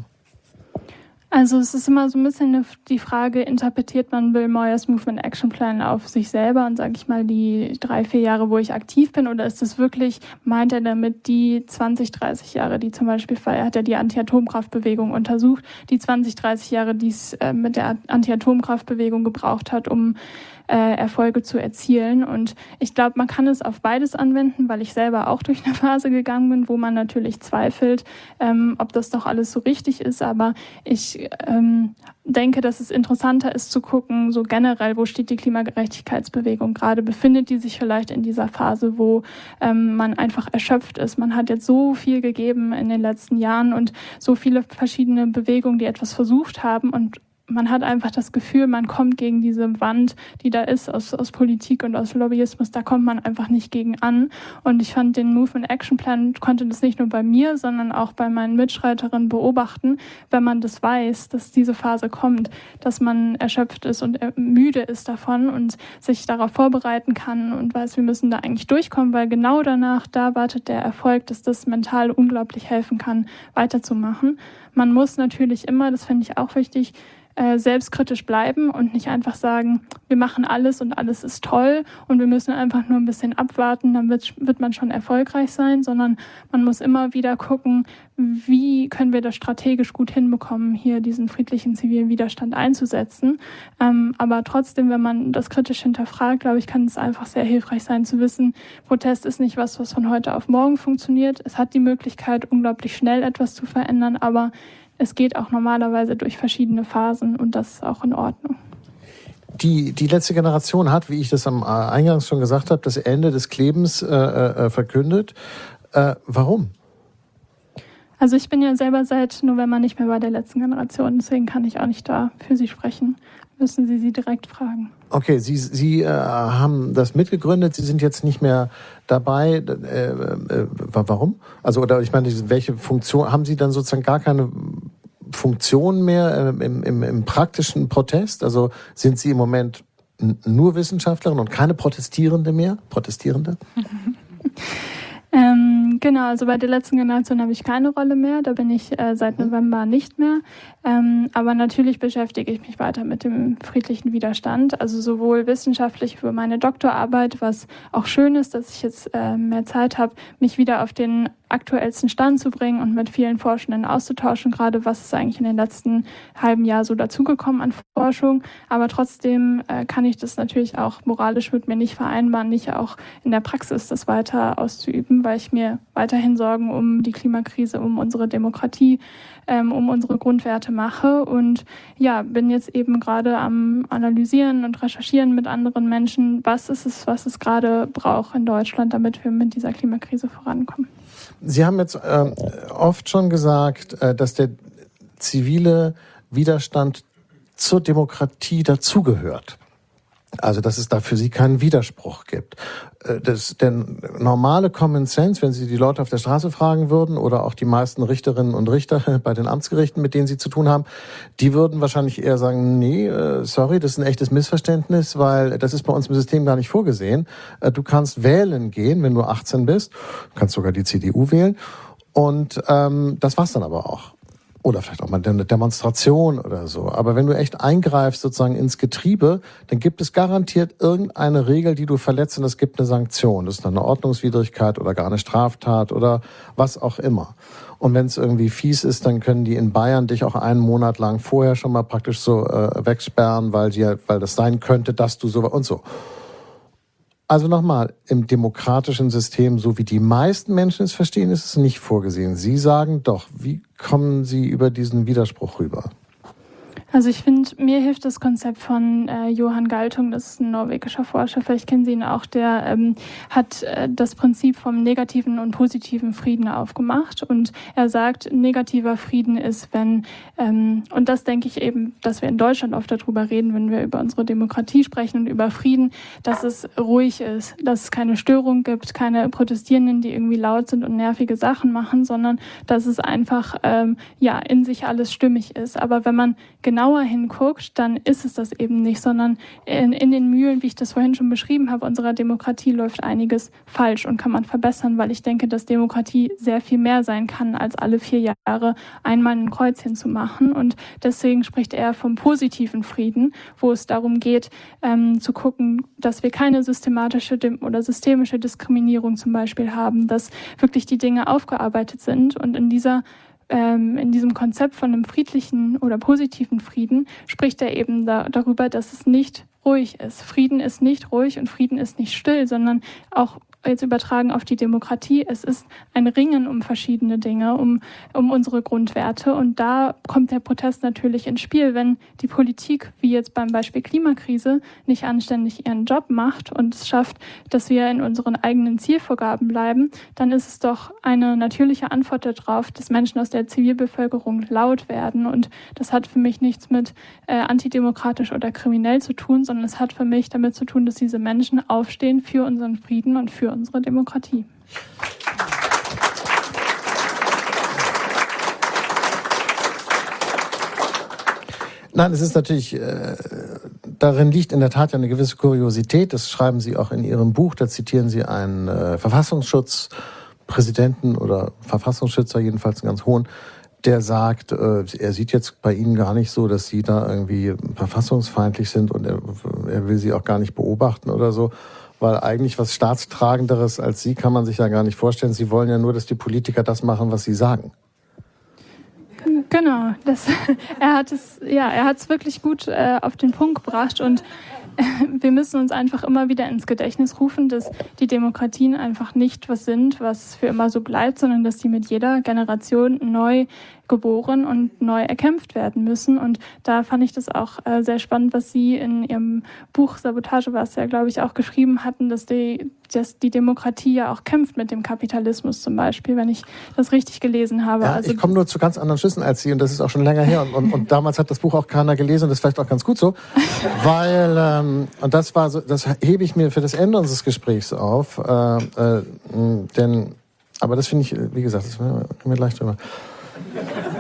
Also es ist immer so ein bisschen die Frage, interpretiert man Bill Moyers Movement Action Plan auf sich selber und sage ich mal die drei, vier Jahre, wo ich aktiv bin, oder ist es wirklich, meint er damit die zwanzig, dreißig Jahre, die zum Beispiel, er hat ja die Anti-Atomkraftbewegung untersucht, die zwanzig, dreißig Jahre, die es äh, mit der Anti-Atomkraftbewegung gebraucht hat, um äh, Erfolge zu erzielen. Und ich glaube, man kann es auf beides anwenden, weil ich selber auch durch eine Phase gegangen bin, wo man natürlich zweifelt, ähm, ob das doch alles so richtig ist. Aber ich ähm, denke, dass es interessanter ist zu gucken, so generell, wo steht die Klimagerechtigkeitsbewegung gerade? Befindet die sich vielleicht in dieser Phase, wo ähm, man einfach erschöpft ist? Man hat jetzt so viel gegeben in den letzten Jahren und so viele verschiedene Bewegungen, die etwas versucht haben, und man hat einfach das Gefühl, man kommt gegen diese Wand, die da ist, aus, aus Politik und aus Lobbyismus, da kommt man einfach nicht gegen an. Und ich fand, den Movement Action Plan konnte das nicht nur bei mir, sondern auch bei meinen Mitstreiterinnen beobachten, wenn man das weiß, dass diese Phase kommt, dass man erschöpft ist und müde ist davon und sich darauf vorbereiten kann und weiß, wir müssen da eigentlich durchkommen, weil genau danach, da wartet der Erfolg, dass das mental unglaublich helfen kann, weiterzumachen. Man muss natürlich immer, das finde ich auch wichtig, Äh, selbstkritisch bleiben und nicht einfach sagen, wir machen alles und alles ist toll und wir müssen einfach nur ein bisschen abwarten, dann wird, wird man schon erfolgreich sein, sondern man muss immer wieder gucken, wie können wir das strategisch gut hinbekommen, hier diesen friedlichen zivilen Widerstand einzusetzen. Ähm, aber trotzdem, wenn man das kritisch hinterfragt, glaube ich, kann es einfach sehr hilfreich sein zu wissen, Protest ist nicht was, was von heute auf morgen funktioniert. Es hat die Möglichkeit, unglaublich schnell etwas zu verändern, aber es geht auch normalerweise durch verschiedene Phasen und das ist auch in Ordnung.
Die, die letzte Generation hat, wie ich das am Eingangs schon gesagt habe, das Ende des Klebens äh, äh, verkündet. Äh, warum?
Also ich bin ja selber seit November nicht mehr bei der letzten Generation, deswegen kann ich auch nicht da für Sie sprechen. Müssen Sie sie direkt fragen.
Okay, Sie, Sie äh, haben das mitgegründet, Sie sind jetzt nicht mehr dabei. Äh, äh, warum? Also, oder ich meine, welche Funktion, haben Sie dann sozusagen gar keine Funktion mehr äh, im, im, im praktischen Protest? Also sind Sie im Moment n- nur Wissenschaftlerin und keine Protestierende mehr? Protestierende?
Ähm, genau, also bei der letzten Generation habe ich keine Rolle mehr, da bin ich äh, seit November nicht mehr. Ähm, aber natürlich beschäftige ich mich weiter mit dem friedlichen Widerstand, also sowohl wissenschaftlich über meine Doktorarbeit, was auch schön ist, dass ich jetzt äh, mehr Zeit habe, mich wieder auf den aktuellsten Stand zu bringen und mit vielen Forschenden auszutauschen, gerade was ist eigentlich in den letzten halben Jahr so dazugekommen an Forschung. Aber trotzdem äh, kann ich das natürlich auch moralisch mit mir nicht vereinbaren, nicht auch in der Praxis das weiter auszuüben, weil ich mir weiterhin Sorgen um die Klimakrise, um unsere Demokratie, ähm, um unsere Grundwerte mache. Und ja, bin jetzt eben gerade am Analysieren und Recherchieren mit anderen Menschen, was ist es, was es gerade braucht in Deutschland, damit wir mit dieser Klimakrise vorankommen.
Sie haben jetzt äh, oft schon gesagt, äh, dass der zivile Widerstand zur Demokratie dazugehört. Also, dass es da für Sie keinen Widerspruch gibt. Äh, das, der normale Common Sense, wenn Sie die Leute auf der Straße fragen würden oder auch die meisten Richterinnen und Richter bei den Amtsgerichten, mit denen Sie zu tun haben, die würden wahrscheinlich eher sagen, nee, äh, sorry, das ist ein echtes Missverständnis, weil das ist bei uns im System gar nicht vorgesehen. Äh, du kannst wählen gehen, wenn du achtzehn bist, du kannst sogar die C D U wählen und ähm, das war's dann aber auch. Oder vielleicht auch mal eine Demonstration oder so. Aber wenn du echt eingreifst sozusagen ins Getriebe, dann gibt es garantiert irgendeine Regel, die du verletzt und es gibt eine Sanktion. Das ist dann eine Ordnungswidrigkeit oder gar eine Straftat oder was auch immer. Und wenn es irgendwie fies ist, dann können die in Bayern dich auch einen Monat lang vorher schon mal praktisch so äh, wegsperren, weil, die, weil das sein könnte, dass du so und so. Also nochmal, im demokratischen System, so wie die meisten Menschen es verstehen, ist es nicht vorgesehen. Sie sagen doch, wie kommen Sie über diesen Widerspruch rüber?
Also ich finde, mir hilft das Konzept von äh, Johan Galtung, das ist ein norwegischer Forscher, vielleicht kennen Sie ihn auch, der ähm, hat äh, das Prinzip vom negativen und positiven Frieden aufgemacht und er sagt, negativer Frieden ist, wenn, ähm, und das denke ich eben, dass wir in Deutschland oft darüber reden, wenn wir über unsere Demokratie sprechen und über Frieden, dass es ruhig ist, dass es keine Störung gibt, keine Protestierenden, die irgendwie laut sind und nervige Sachen machen, sondern dass es einfach ähm, ja in sich alles stimmig ist. Aber wenn man genauer hinguckt, dann ist es das eben nicht, sondern in, in den Mühlen, wie ich das vorhin schon beschrieben habe, unserer Demokratie läuft einiges falsch und kann man verbessern, weil ich denke, dass Demokratie sehr viel mehr sein kann, als alle vier Jahre einmal ein Kreuzchen zu machen. Und deswegen spricht er vom positiven Frieden, wo es darum geht, ähm, zu gucken, dass wir keine systematische oder systemische Diskriminierung zum Beispiel haben, dass wirklich die Dinge aufgearbeitet sind und in dieser in diesem Konzept von einem friedlichen oder positiven Frieden spricht er eben da, darüber, dass es nicht ruhig ist. Frieden ist nicht ruhig und Frieden ist nicht still, sondern auch jetzt übertragen auf die Demokratie. Es ist ein Ringen um verschiedene Dinge, um, um unsere Grundwerte. Und da kommt der Protest natürlich ins Spiel. Wenn die Politik, wie jetzt beim Beispiel Klimakrise, nicht anständig ihren Job macht und es schafft, dass wir in unseren eigenen Zielvorgaben bleiben, dann ist es doch eine natürliche Antwort darauf, dass Menschen aus der Zivilbevölkerung laut werden. Und das hat für mich nichts mit äh, antidemokratisch oder kriminell zu tun, sondern es hat für mich damit zu tun, dass diese Menschen aufstehen für unseren Frieden und für unsere Demokratie.
Nein, es ist natürlich, äh, darin liegt in der Tat ja eine gewisse Kuriosität. Das schreiben Sie auch in Ihrem Buch. Da zitieren Sie einen äh, Verfassungsschutzpräsidenten oder Verfassungsschützer, jedenfalls einen ganz hohen, der sagt, äh, er sieht jetzt bei Ihnen gar nicht so, dass Sie da irgendwie verfassungsfeindlich sind und er, er will Sie auch gar nicht beobachten oder so. Weil eigentlich was Staatstragenderes als Sie kann man sich ja gar nicht vorstellen. Sie wollen ja nur, dass die Politiker das machen, was sie sagen.
Genau, das, er hat es, ja, er hat es wirklich gut äh, auf den Punkt gebracht und äh, wir müssen uns einfach immer wieder ins Gedächtnis rufen, dass die Demokratien einfach nicht was sind, was für immer so bleibt, sondern dass die mit jeder Generation neu geboren und neu erkämpft werden müssen. Und da fand ich das auch äh, sehr spannend, was Sie in Ihrem Buch Sabotage, was ja, glaube ich, auch geschrieben hatten, dass die, dass die Demokratie ja auch kämpft mit dem Kapitalismus zum Beispiel, wenn ich das richtig gelesen habe.
Ja,
also
ich komme nur zu ganz anderen Schlüssen als Sie und das ist auch schon länger her. Und, und, und damals hat das Buch auch keiner gelesen und das ist vielleicht auch ganz gut so, weil, ähm, und das war so, das hebe ich mir für das Ende unseres Gesprächs auf, äh, äh, denn, aber das finde ich, wie gesagt, das reden wir gleich drüber.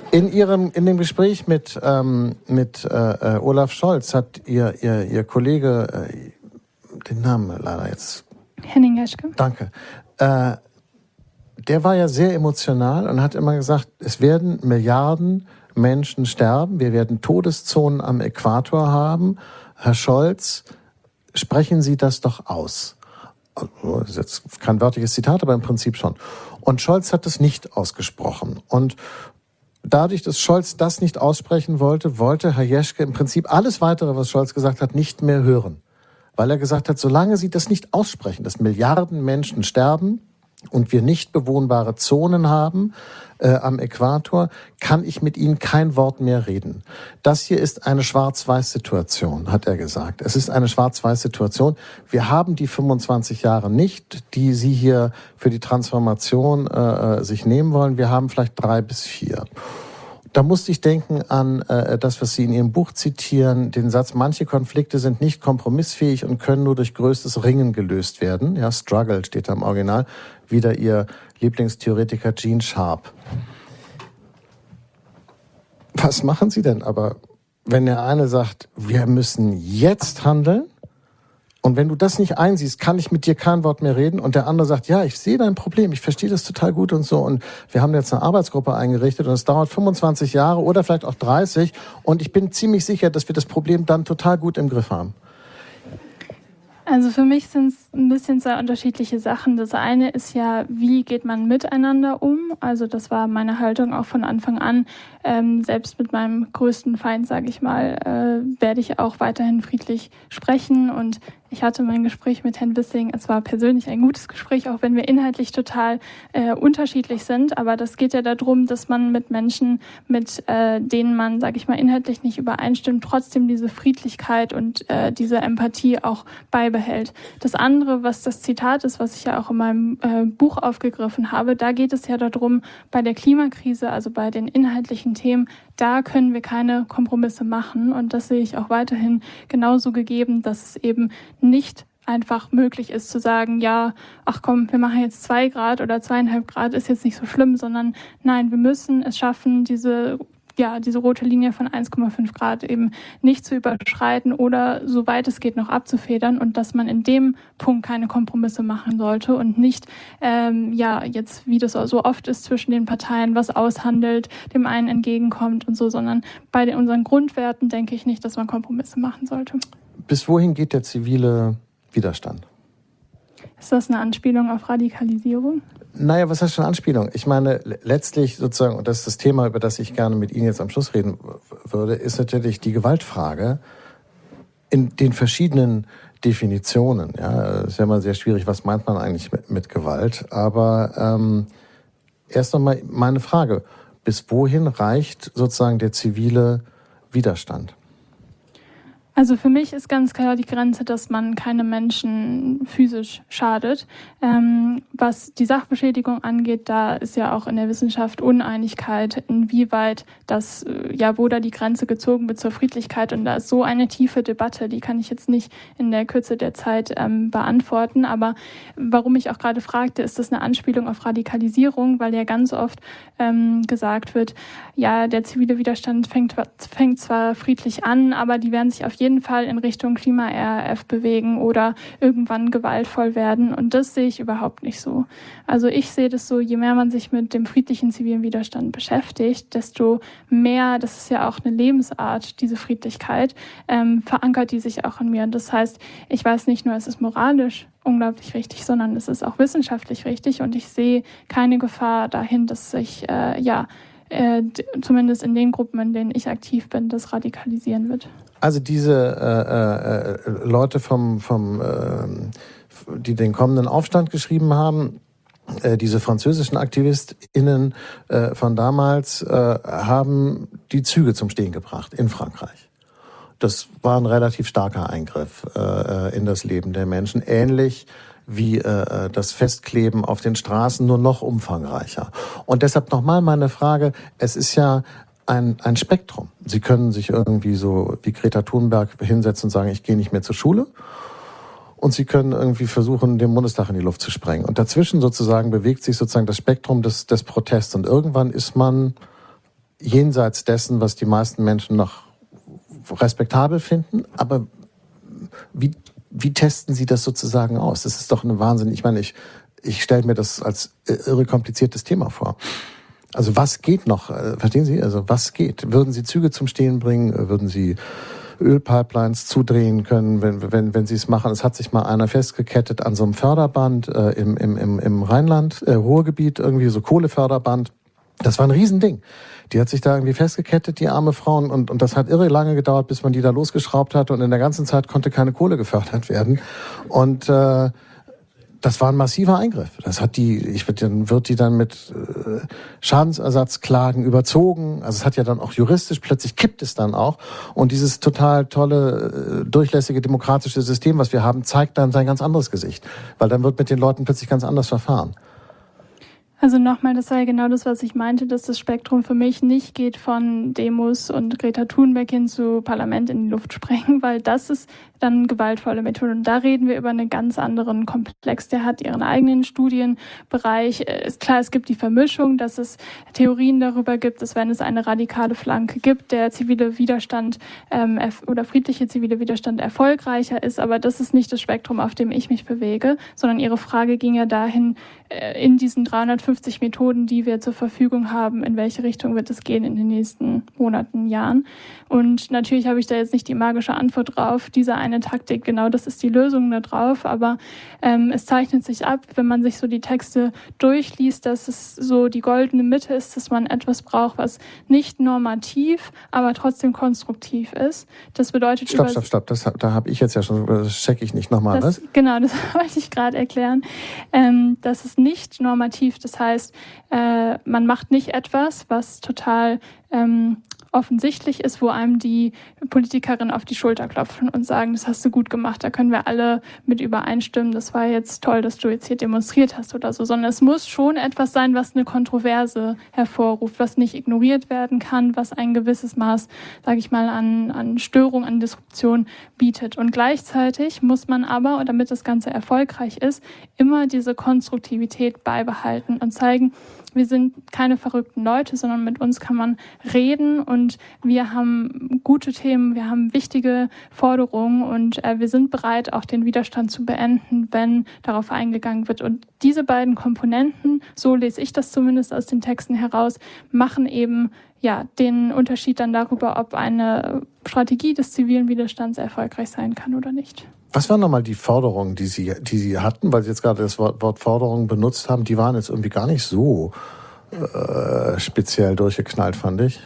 In Ihrem, in dem Gespräch mit, ähm, mit äh, Olaf Scholz hat Ihr, Ihr, Ihr Kollege, äh, den Namen leider jetzt.
Henning Jeschke.
Danke. Äh, der war ja sehr emotional und hat immer gesagt, es werden Milliarden Menschen sterben, wir werden Todeszonen am Äquator haben. Herr Scholz, sprechen Sie das doch aus. Das ist jetzt kein wörtliches Zitat, aber im Prinzip schon. Und Scholz hat es nicht ausgesprochen. Und dadurch, dass Scholz das nicht aussprechen wollte, wollte Herr Jeschke im Prinzip alles Weitere, was Scholz gesagt hat, nicht mehr hören. Weil er gesagt hat, solange Sie das nicht aussprechen, dass Milliarden Menschen sterben und wir nicht bewohnbare Zonen haben äh, am Äquator, kann ich mit Ihnen kein Wort mehr reden. Das hier ist eine Schwarz-Weiß-Situation, hat er gesagt. Es ist eine Schwarz-Weiß-Situation. Wir haben die fünfundzwanzig Jahre nicht, die Sie hier für die Transformation äh, sich nehmen wollen. Wir haben vielleicht drei bis vier. Da musste ich denken an äh, das, was Sie in Ihrem Buch zitieren, den Satz, manche Konflikte sind nicht kompromissfähig und können nur durch größtes Ringen gelöst werden. Ja, Struggle steht da im Original. Wieder Ihr Lieblingstheoretiker Gene Sharp. Was machen Sie denn aber, wenn der eine sagt, wir müssen jetzt handeln? Und wenn du das nicht einsiehst, kann ich mit dir kein Wort mehr reden. Und der andere sagt, ja, ich sehe dein Problem, ich verstehe das total gut und so. Und wir haben jetzt eine Arbeitsgruppe eingerichtet und es dauert fünfundzwanzig Jahre oder vielleicht auch dreißig. Und ich bin ziemlich sicher, dass wir das Problem dann total gut im Griff haben.
Also für mich sind es ein bisschen zwei unterschiedliche Sachen. Das eine ist ja, wie geht man miteinander um? Also das war meine Haltung auch von Anfang an. Ähm, selbst mit meinem größten Feind, sage ich mal, äh, werde ich auch weiterhin friedlich sprechen. Und ich hatte mein Gespräch mit Herrn Wissing. Es war persönlich ein gutes Gespräch, auch wenn wir inhaltlich total äh, unterschiedlich sind. Aber das geht ja darum, dass man mit Menschen, mit äh, denen man, sage ich mal, inhaltlich nicht übereinstimmt, trotzdem diese Friedlichkeit und äh, diese Empathie auch beibehält. Das andere, was das Zitat ist, was ich ja auch in meinem äh, Buch aufgegriffen habe, da geht es ja darum, bei der Klimakrise, also bei den inhaltlichen Themen, da können wir keine Kompromisse machen. Und das sehe ich auch weiterhin genauso gegeben, dass es eben nicht einfach möglich ist zu sagen, ja, ach komm, wir machen jetzt zwei Grad oder zweieinhalb Grad, ist jetzt nicht so schlimm, sondern nein, wir müssen es schaffen, diese ja, diese rote Linie von eins Komma fünf Grad eben nicht zu überschreiten oder soweit es geht noch abzufedern und dass man in dem Punkt keine Kompromisse machen sollte und nicht, ähm, ja, jetzt, wie das so oft ist, zwischen den Parteien was aushandelt, dem einen entgegenkommt und so, sondern bei den, unseren Grundwerten denke ich nicht, dass man Kompromisse machen sollte. Bis wohin geht der zivile Widerstand? Ist das eine Anspielung auf Radikalisierung?
Naja, was heißt schon Anspielung? Ich meine, letztlich sozusagen, und das ist das Thema, über das ich gerne mit Ihnen jetzt am Schluss reden würde, ist natürlich die Gewaltfrage in den verschiedenen Definitionen. Ja, ist ja immer sehr schwierig, was meint man eigentlich mit, mit Gewalt? Aber ähm, erst nochmal meine Frage, bis wohin reicht sozusagen der zivile Widerstand?
Also für mich ist ganz klar die Grenze, dass man keine Menschen physisch schadet. Ähm, was die Sachbeschädigung angeht, da ist ja auch in der Wissenschaft Uneinigkeit, inwieweit das, ja, wo da die Grenze gezogen wird zur Friedlichkeit. Und da ist so eine tiefe Debatte, die kann ich jetzt nicht in der Kürze der Zeit ähm, beantworten. Aber warum ich auch gerade fragte, ist das eine Anspielung auf Radikalisierung, weil ja ganz oft ähm, gesagt wird, ja, der zivile Widerstand fängt, fängt zwar friedlich an, aber die werden sich auf jeden Fall in Richtung Klima-R A F bewegen oder irgendwann gewaltvoll werden. Und das sehe ich überhaupt nicht so. Also ich sehe das so, je mehr man sich mit dem friedlichen zivilen Widerstand beschäftigt, desto mehr, das ist ja auch eine Lebensart, diese Friedlichkeit, ähm, verankert die sich auch in mir. Und das heißt, ich weiß nicht nur, es ist moralisch unglaublich richtig, sondern es ist auch wissenschaftlich richtig. Und ich sehe keine Gefahr dahin, dass sich, äh, ja, äh, zumindest in den Gruppen, in denen ich aktiv bin, das radikalisieren wird.
Also diese äh, äh, Leute vom, vom, äh, die den kommenden Aufstand geschrieben haben, äh, diese französischen AktivistInnen äh, von damals, äh, haben die Züge zum Stehen gebracht in Frankreich. Das war ein relativ starker Eingriff äh, in das Leben der Menschen, ähnlich wie äh, das Festkleben auf den Straßen, nur noch umfangreicher. Und deshalb nochmal meine Frage, es ist ja ein, ein Spektrum. Sie können sich irgendwie so wie Greta Thunberg hinsetzen und sagen, ich gehe nicht mehr zur Schule. Und Sie können irgendwie versuchen, den Bundestag in die Luft zu sprengen. Und dazwischen sozusagen bewegt sich sozusagen das Spektrum des, des Protests. Und irgendwann ist man jenseits dessen, was die meisten Menschen noch respektabel finden. Aber wie, wie testen Sie das sozusagen aus? Das ist doch eine Wahnsinn. Ich meine, ich, ich stelle mir das als irre kompliziertes Thema vor. Also was geht noch? Verstehen Sie? Also was geht? Würden Sie Züge zum Stehen bringen? Würden Sie Ölpipelines zudrehen können, wenn, wenn, wenn Sie es machen? Es hat sich mal einer festgekettet an so einem Förderband äh, im, im, im Rheinland, äh, Ruhrgebiet, irgendwie so Kohleförderband. Das war ein Riesending. Die hat sich da irgendwie festgekettet, die arme Frau, und, und das hat irre lange gedauert, bis man die da losgeschraubt hat, und in der ganzen Zeit konnte keine Kohle gefördert werden. Und äh, das war ein massiver Eingriff. Das hat die, ich wird, dann wird die dann mit äh, Schadensersatzklagen überzogen. Also es hat ja dann auch juristisch, plötzlich kippt es dann auch. Und dieses total tolle, äh, durchlässige demokratische System, was wir haben, zeigt dann sein ganz anderes Gesicht. Weil dann wird mit den Leuten plötzlich ganz anders verfahren.
Also nochmal, das war ja genau das, was ich meinte, dass das Spektrum für mich nicht geht von Demos und Greta Thunberg hin zu Parlament in die Luft sprengen, weil das ist dann gewaltvolle Methode. Und da reden wir über einen ganz anderen Komplex. Der hat ihren eigenen Studienbereich. Ist klar, es gibt die Vermischung, dass es Theorien darüber gibt, dass wenn es eine radikale Flanke gibt, der zivile Widerstand ähm, oder friedliche zivile Widerstand erfolgreicher ist. Aber das ist nicht das Spektrum, auf dem ich mich bewege, sondern Ihre Frage ging ja dahin, äh, in diesen dreihundertfünfzig Methoden, die wir zur Verfügung haben, in welche Richtung wird es gehen in den nächsten Monaten, Jahren. Und natürlich habe ich da jetzt nicht die magische Antwort drauf, diese eine Taktik, genau das ist die Lösung da drauf, aber ähm, es zeichnet sich ab, wenn man sich so die Texte durchliest, dass es so die goldene Mitte ist, dass man etwas braucht, was nicht normativ, aber trotzdem konstruktiv ist. Das bedeutet...
Stopp, stopp, stopp, das, da habe ich jetzt ja schon, das checke ich nicht nochmal, was?
Genau, das wollte ich gerade erklären. Ähm, das ist nicht normativ, das heißt, äh, man macht nicht etwas, was total... Ähm, offensichtlich ist, wo einem die Politikerinnen auf die Schulter klopfen und sagen, das hast du gut gemacht, da können wir alle mit übereinstimmen, das war jetzt toll, dass du jetzt hier demonstriert hast oder so, sondern es muss schon etwas sein, was eine Kontroverse hervorruft, was nicht ignoriert werden kann, was ein gewisses Maß, sage ich mal, an, an Störung, an Disruption bietet. Und gleichzeitig muss man aber, damit das Ganze erfolgreich ist, immer diese Konstruktivität beibehalten und zeigen, wir sind keine verrückten Leute, sondern mit uns kann man reden und wir haben gute Themen, wir haben wichtige Forderungen und äh, wir sind bereit, auch den Widerstand zu beenden, wenn darauf eingegangen wird. Und diese beiden Komponenten, so lese ich das zumindest aus den Texten heraus, machen eben ja den Unterschied dann darüber, ob eine Strategie des zivilen Widerstands erfolgreich sein kann oder nicht.
Was waren nochmal die Forderungen, die Sie, die Sie hatten, weil Sie jetzt gerade das Wort, Wort Forderungen benutzt haben? Die waren jetzt irgendwie gar nicht so äh, speziell durchgeknallt, fand ich.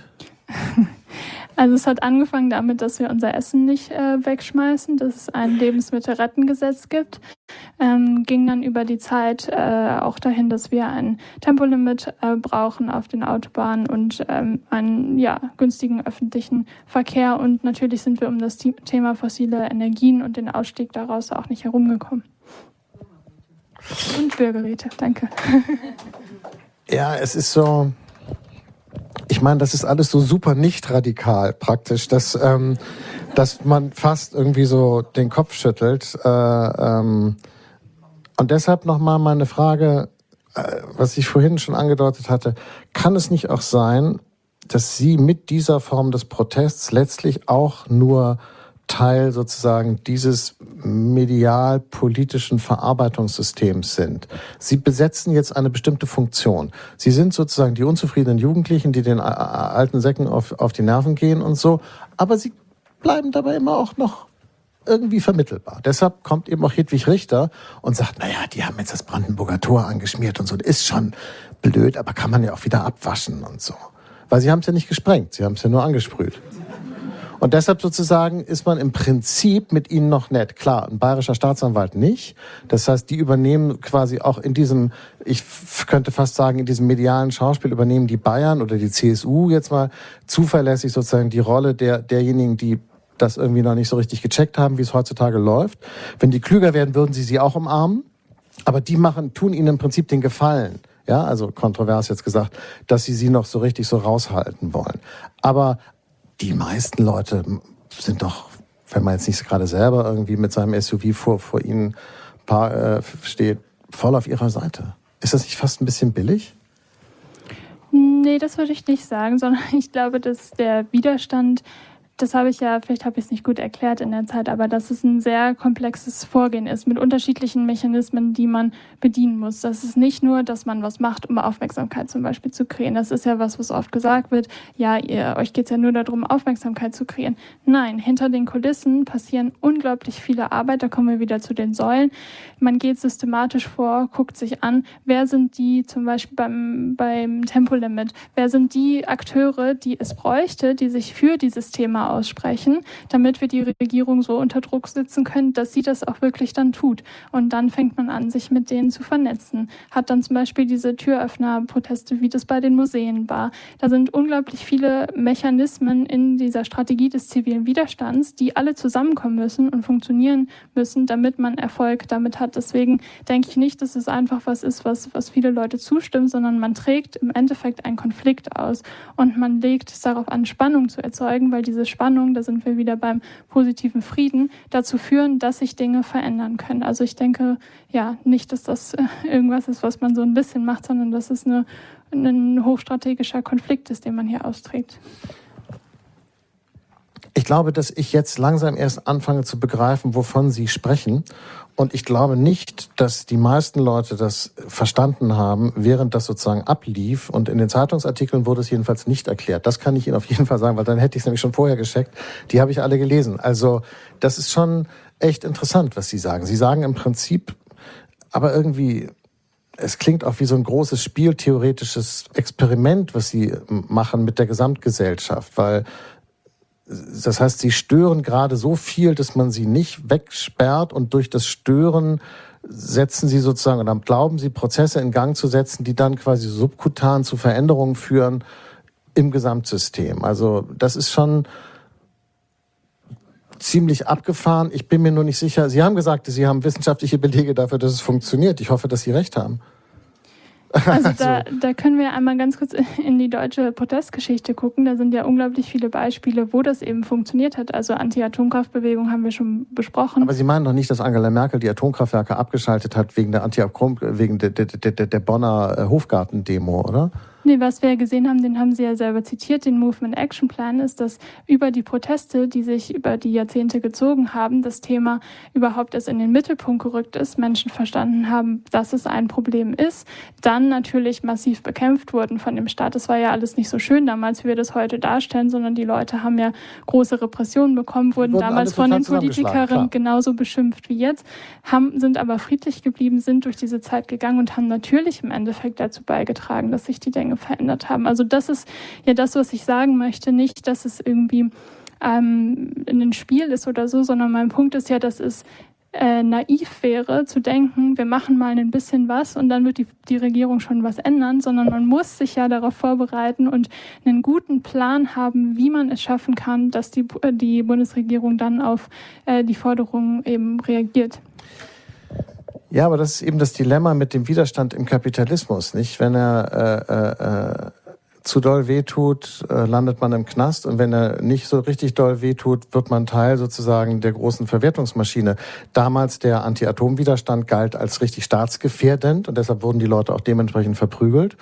Also es hat angefangen damit, dass wir unser Essen nicht äh, wegschmeißen, dass es ein Lebensmittelrettengesetz gibt. Ähm, ging dann über die Zeit äh, auch dahin, dass wir ein Tempolimit äh, brauchen auf den Autobahnen und ähm, einen ja, günstigen öffentlichen Verkehr. Und natürlich sind wir um das Thema fossile Energien und den Ausstieg daraus auch nicht herumgekommen. Und Bürgerräte, danke.
Ja, es ist so... Ich meine, das ist alles so super nicht radikal praktisch, dass, ähm, dass man fast irgendwie so den Kopf schüttelt. Äh, ähm, und deshalb nochmal meine Frage, äh, was ich vorhin schon angedeutet hatte, kann es nicht auch sein, dass Sie mit dieser Form des Protests letztlich auch nur Teil sozusagen dieses medial-politischen Verarbeitungssystems sind? Sie besetzen jetzt eine bestimmte Funktion. Sie sind sozusagen die unzufriedenen Jugendlichen, die den alten Säcken auf, auf die Nerven gehen und so, aber sie bleiben dabei immer auch noch irgendwie vermittelbar. Deshalb kommt eben auch Hedwig Richter und sagt, naja, die haben jetzt das Brandenburger Tor angeschmiert und so, das ist schon blöd, aber kann man ja auch wieder abwaschen und so. Weil sie haben es ja nicht gesprengt, sie haben es ja nur angesprüht. Und deshalb sozusagen ist man im Prinzip mit ihnen noch nett. Klar, ein bayerischer Staatsanwalt nicht. Das heißt, die übernehmen quasi auch in diesem, ich könnte fast sagen, in diesem medialen Schauspiel übernehmen die Bayern oder die C S U jetzt mal zuverlässig sozusagen die Rolle der derjenigen, die das irgendwie noch nicht so richtig gecheckt haben, wie es heutzutage läuft. Wenn die klüger werden, würden sie sie auch umarmen. Aber die machen, tun ihnen im Prinzip den Gefallen. Ja, also kontrovers jetzt gesagt, dass sie sie noch so richtig so raushalten wollen. Aber die meisten Leute sind doch, wenn man jetzt nicht gerade selber irgendwie mit seinem S U V vor, vor ihnen paar, äh, steht, voll auf ihrer Seite. Ist das nicht fast ein bisschen billig?
Nee, das würde ich nicht sagen, sondern ich glaube, dass der Widerstand, das habe ich ja, vielleicht habe ich es nicht gut erklärt in der Zeit, aber dass es ein sehr komplexes Vorgehen ist mit unterschiedlichen Mechanismen, die man bedienen muss. Das ist nicht nur, dass man was macht, um Aufmerksamkeit zum Beispiel zu kreieren. Das ist ja was, was oft gesagt wird. Ja, ihr, euch geht es ja nur darum, Aufmerksamkeit zu kreieren. Nein, hinter den Kulissen passieren unglaublich viele Arbeit. Da kommen wir wieder zu den Säulen. Man geht systematisch vor, guckt sich an, wer sind die zum Beispiel beim, beim Tempolimit, wer sind die Akteure, die es bräuchte, die sich für dieses Thema aussprechen, damit wir die Regierung so unter Druck setzen können, dass sie das auch wirklich dann tut. Und dann fängt man an, sich mit denen zu vernetzen. Hat dann zum Beispiel diese Türöffner-Proteste, wie das bei den Museen war. Da sind unglaublich viele Mechanismen in dieser Strategie des zivilen Widerstands, die alle zusammenkommen müssen und funktionieren müssen, damit man Erfolg damit hat. Deswegen denke ich nicht, dass es einfach was ist, was, was viele Leute zustimmen, sondern man trägt im Endeffekt einen Konflikt aus und man legt es darauf an, Spannung zu erzeugen, weil diese Spannung, da sind wir wieder beim positiven Frieden, dazu führen, dass sich Dinge verändern können. Also ich denke, ja, nicht, dass das irgendwas ist, was man so ein bisschen macht, sondern dass es eine, ein hochstrategischer Konflikt ist, den man hier austrägt.
Ich glaube, dass ich jetzt langsam erst anfange zu begreifen, wovon Sie sprechen. Und ich glaube nicht, dass die meisten Leute das verstanden haben, während das sozusagen ablief. Und in den Zeitungsartikeln wurde es jedenfalls nicht erklärt. Das kann ich Ihnen auf jeden Fall sagen, weil dann hätte ich es nämlich schon vorher gecheckt. Die habe ich alle gelesen. Also das ist schon echt interessant, was Sie sagen. Sie sagen im Prinzip, aber irgendwie, es klingt auch wie so ein großes spieltheoretisches Experiment, was Sie machen mit der Gesamtgesellschaft, weil das heißt, sie stören gerade so viel, dass man sie nicht wegsperrt und durch das Stören setzen sie sozusagen, oder glauben sie, Prozesse in Gang zu setzen, die dann quasi subkutan zu Veränderungen führen im Gesamtsystem. Also das ist schon ziemlich abgefahren. Ich bin mir nur nicht sicher. Sie haben gesagt, Sie haben wissenschaftliche Belege dafür, dass es funktioniert. Ich hoffe, dass Sie recht haben.
Also da, da können wir einmal ganz kurz in die deutsche Protestgeschichte gucken. Da sind ja unglaublich viele Beispiele, wo das eben funktioniert hat. Also Anti-Atomkraftbewegung haben wir schon besprochen.
Aber Sie meinen doch nicht, dass Angela Merkel die Atomkraftwerke abgeschaltet hat wegen der Anti-Atom, wegen der, der, der, der Bonner Hofgarten-Demo, oder?
Nee, was wir ja gesehen haben, den haben Sie ja selber zitiert, den Movement Action Plan, ist, dass über die Proteste, die sich über die Jahrzehnte gezogen haben, das Thema überhaupt erst in den Mittelpunkt gerückt ist, Menschen verstanden haben, dass es ein Problem ist, dann natürlich massiv bekämpft wurden von dem Staat. Das war ja alles nicht so schön damals, wie wir das heute darstellen, sondern die Leute haben ja große Repressionen bekommen, wurden, wurden damals von den Politikerinnen genauso beschimpft wie jetzt, haben, sind aber friedlich geblieben, sind durch diese Zeit gegangen und haben natürlich im Endeffekt dazu beigetragen, dass sich die Dinge verändert haben. Also das ist ja das, was ich sagen möchte. Nicht, dass es irgendwie ähm, ein Spiel ist oder so, sondern mein Punkt ist ja, dass es äh, naiv wäre, zu denken, wir machen mal ein bisschen was und dann wird die, die Regierung schon was ändern, sondern man muss sich ja darauf vorbereiten und einen guten Plan haben, wie man es schaffen kann, dass die, die Bundesregierung dann auf äh, die Forderungen eben reagiert.
Ja, aber das ist eben das Dilemma mit dem Widerstand im Kapitalismus, nicht? Wenn er äh, äh, zu doll wehtut, äh, landet man im Knast, und wenn er nicht so richtig doll wehtut, wird man Teil sozusagen der großen Verwertungsmaschine. Damals der Anti-Atom-Widerstand galt als richtig staatsgefährdend und deshalb wurden die Leute auch dementsprechend verprügelt.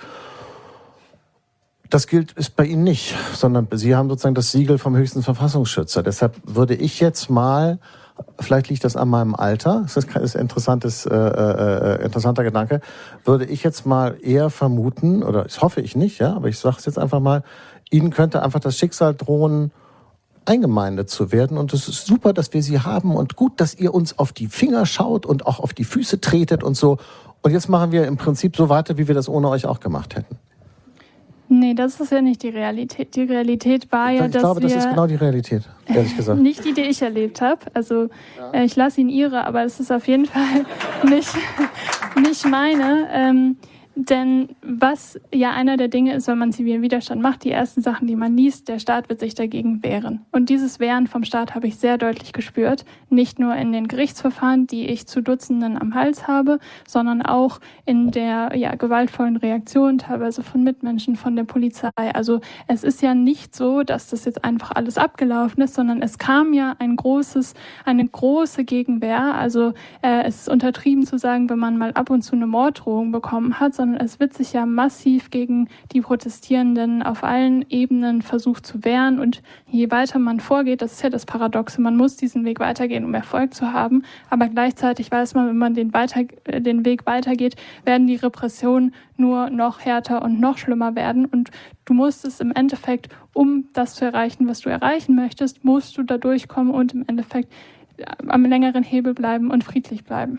Das gilt ist bei Ihnen nicht, sondern Sie haben sozusagen das Siegel vom höchsten Verfassungsschützer. Deshalb würde ich jetzt mal, vielleicht liegt das an meinem Alter, das ist ein interessantes, äh, äh, interessanter Gedanke, würde ich jetzt mal eher vermuten, oder das hoffe ich nicht, ja, aber ich sage es jetzt einfach mal, Ihnen könnte einfach das Schicksal drohen, eingemeindet zu werden, und es ist super, dass wir Sie haben und gut, dass ihr uns auf die Finger schaut und auch auf die Füße tretet und so, und jetzt machen wir im Prinzip so weiter, wie wir das ohne euch auch gemacht hätten.
Nee, das ist ja nicht die Realität. Die Realität war ja,
ich
dass
glaube,
wir...
das ist genau die Realität, ehrlich gesagt.
Nicht die, die ich erlebt habe. Also ja. äh, ich lasse ihn ihre, aber es ist auf jeden Fall nicht, nicht meine. Ähm, denn was ja einer der Dinge ist, wenn man zivilen Widerstand macht, die ersten Sachen, die man liest, der Staat wird sich dagegen wehren. Und dieses Wehren vom Staat habe ich sehr deutlich gespürt. Nicht nur in den Gerichtsverfahren, die ich zu Dutzenden am Hals habe, sondern auch in der ja, gewaltvollen Reaktion, teilweise von Mitmenschen, von der Polizei. Also es ist ja nicht so, dass das jetzt einfach alles abgelaufen ist, sondern es kam ja ein großes, eine große Gegenwehr. Also äh, es ist untertrieben zu sagen, wenn man mal ab und zu eine Morddrohung bekommen hat, sondern es wird sich ja da massiv gegen die Protestierenden auf allen Ebenen versucht zu wehren. Und je weiter man vorgeht, das ist ja das Paradoxe, man muss diesen Weg weitergehen, um Erfolg zu haben. Aber gleichzeitig weiß man, wenn man den, weiter, den Weg weitergeht, werden die Repressionen nur noch härter und noch schlimmer werden. Und du musst es im Endeffekt, um das zu erreichen, was du erreichen möchtest, musst du da durchkommen und im Endeffekt am längeren Hebel bleiben und friedlich bleiben.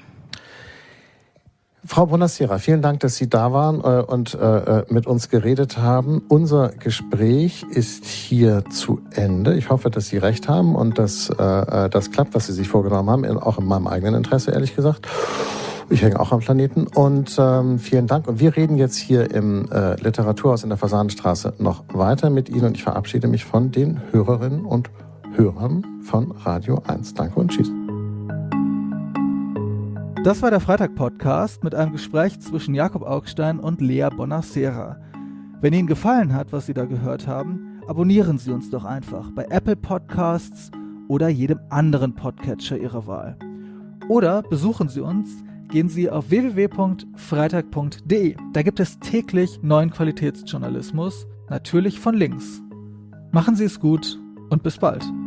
Frau Bonassera, vielen Dank, dass Sie da waren äh, und äh, mit uns geredet haben. Unser Gespräch ist hier zu Ende. Ich hoffe, dass Sie recht haben und dass äh, das klappt, was Sie sich vorgenommen haben, in, auch in meinem eigenen Interesse, ehrlich gesagt. Ich hänge auch am Planeten und ähm, vielen Dank. Und wir reden jetzt hier im äh, Literaturhaus in der Fasanenstraße noch weiter mit Ihnen und ich verabschiede mich von den Hörerinnen und Hörern von Radio eins. Danke und tschüss.
Das war der Freitag-Podcast mit einem Gespräch zwischen Jakob Augstein und Lea Bonassera. Wenn Ihnen gefallen hat, was Sie da gehört haben, abonnieren Sie uns doch einfach bei Apple Podcasts oder jedem anderen Podcatcher Ihrer Wahl. Oder besuchen Sie uns, gehen Sie auf w w w punkt freitag punkt d e. Da gibt es täglich neuen Qualitätsjournalismus, natürlich von links. Machen Sie es gut und bis bald.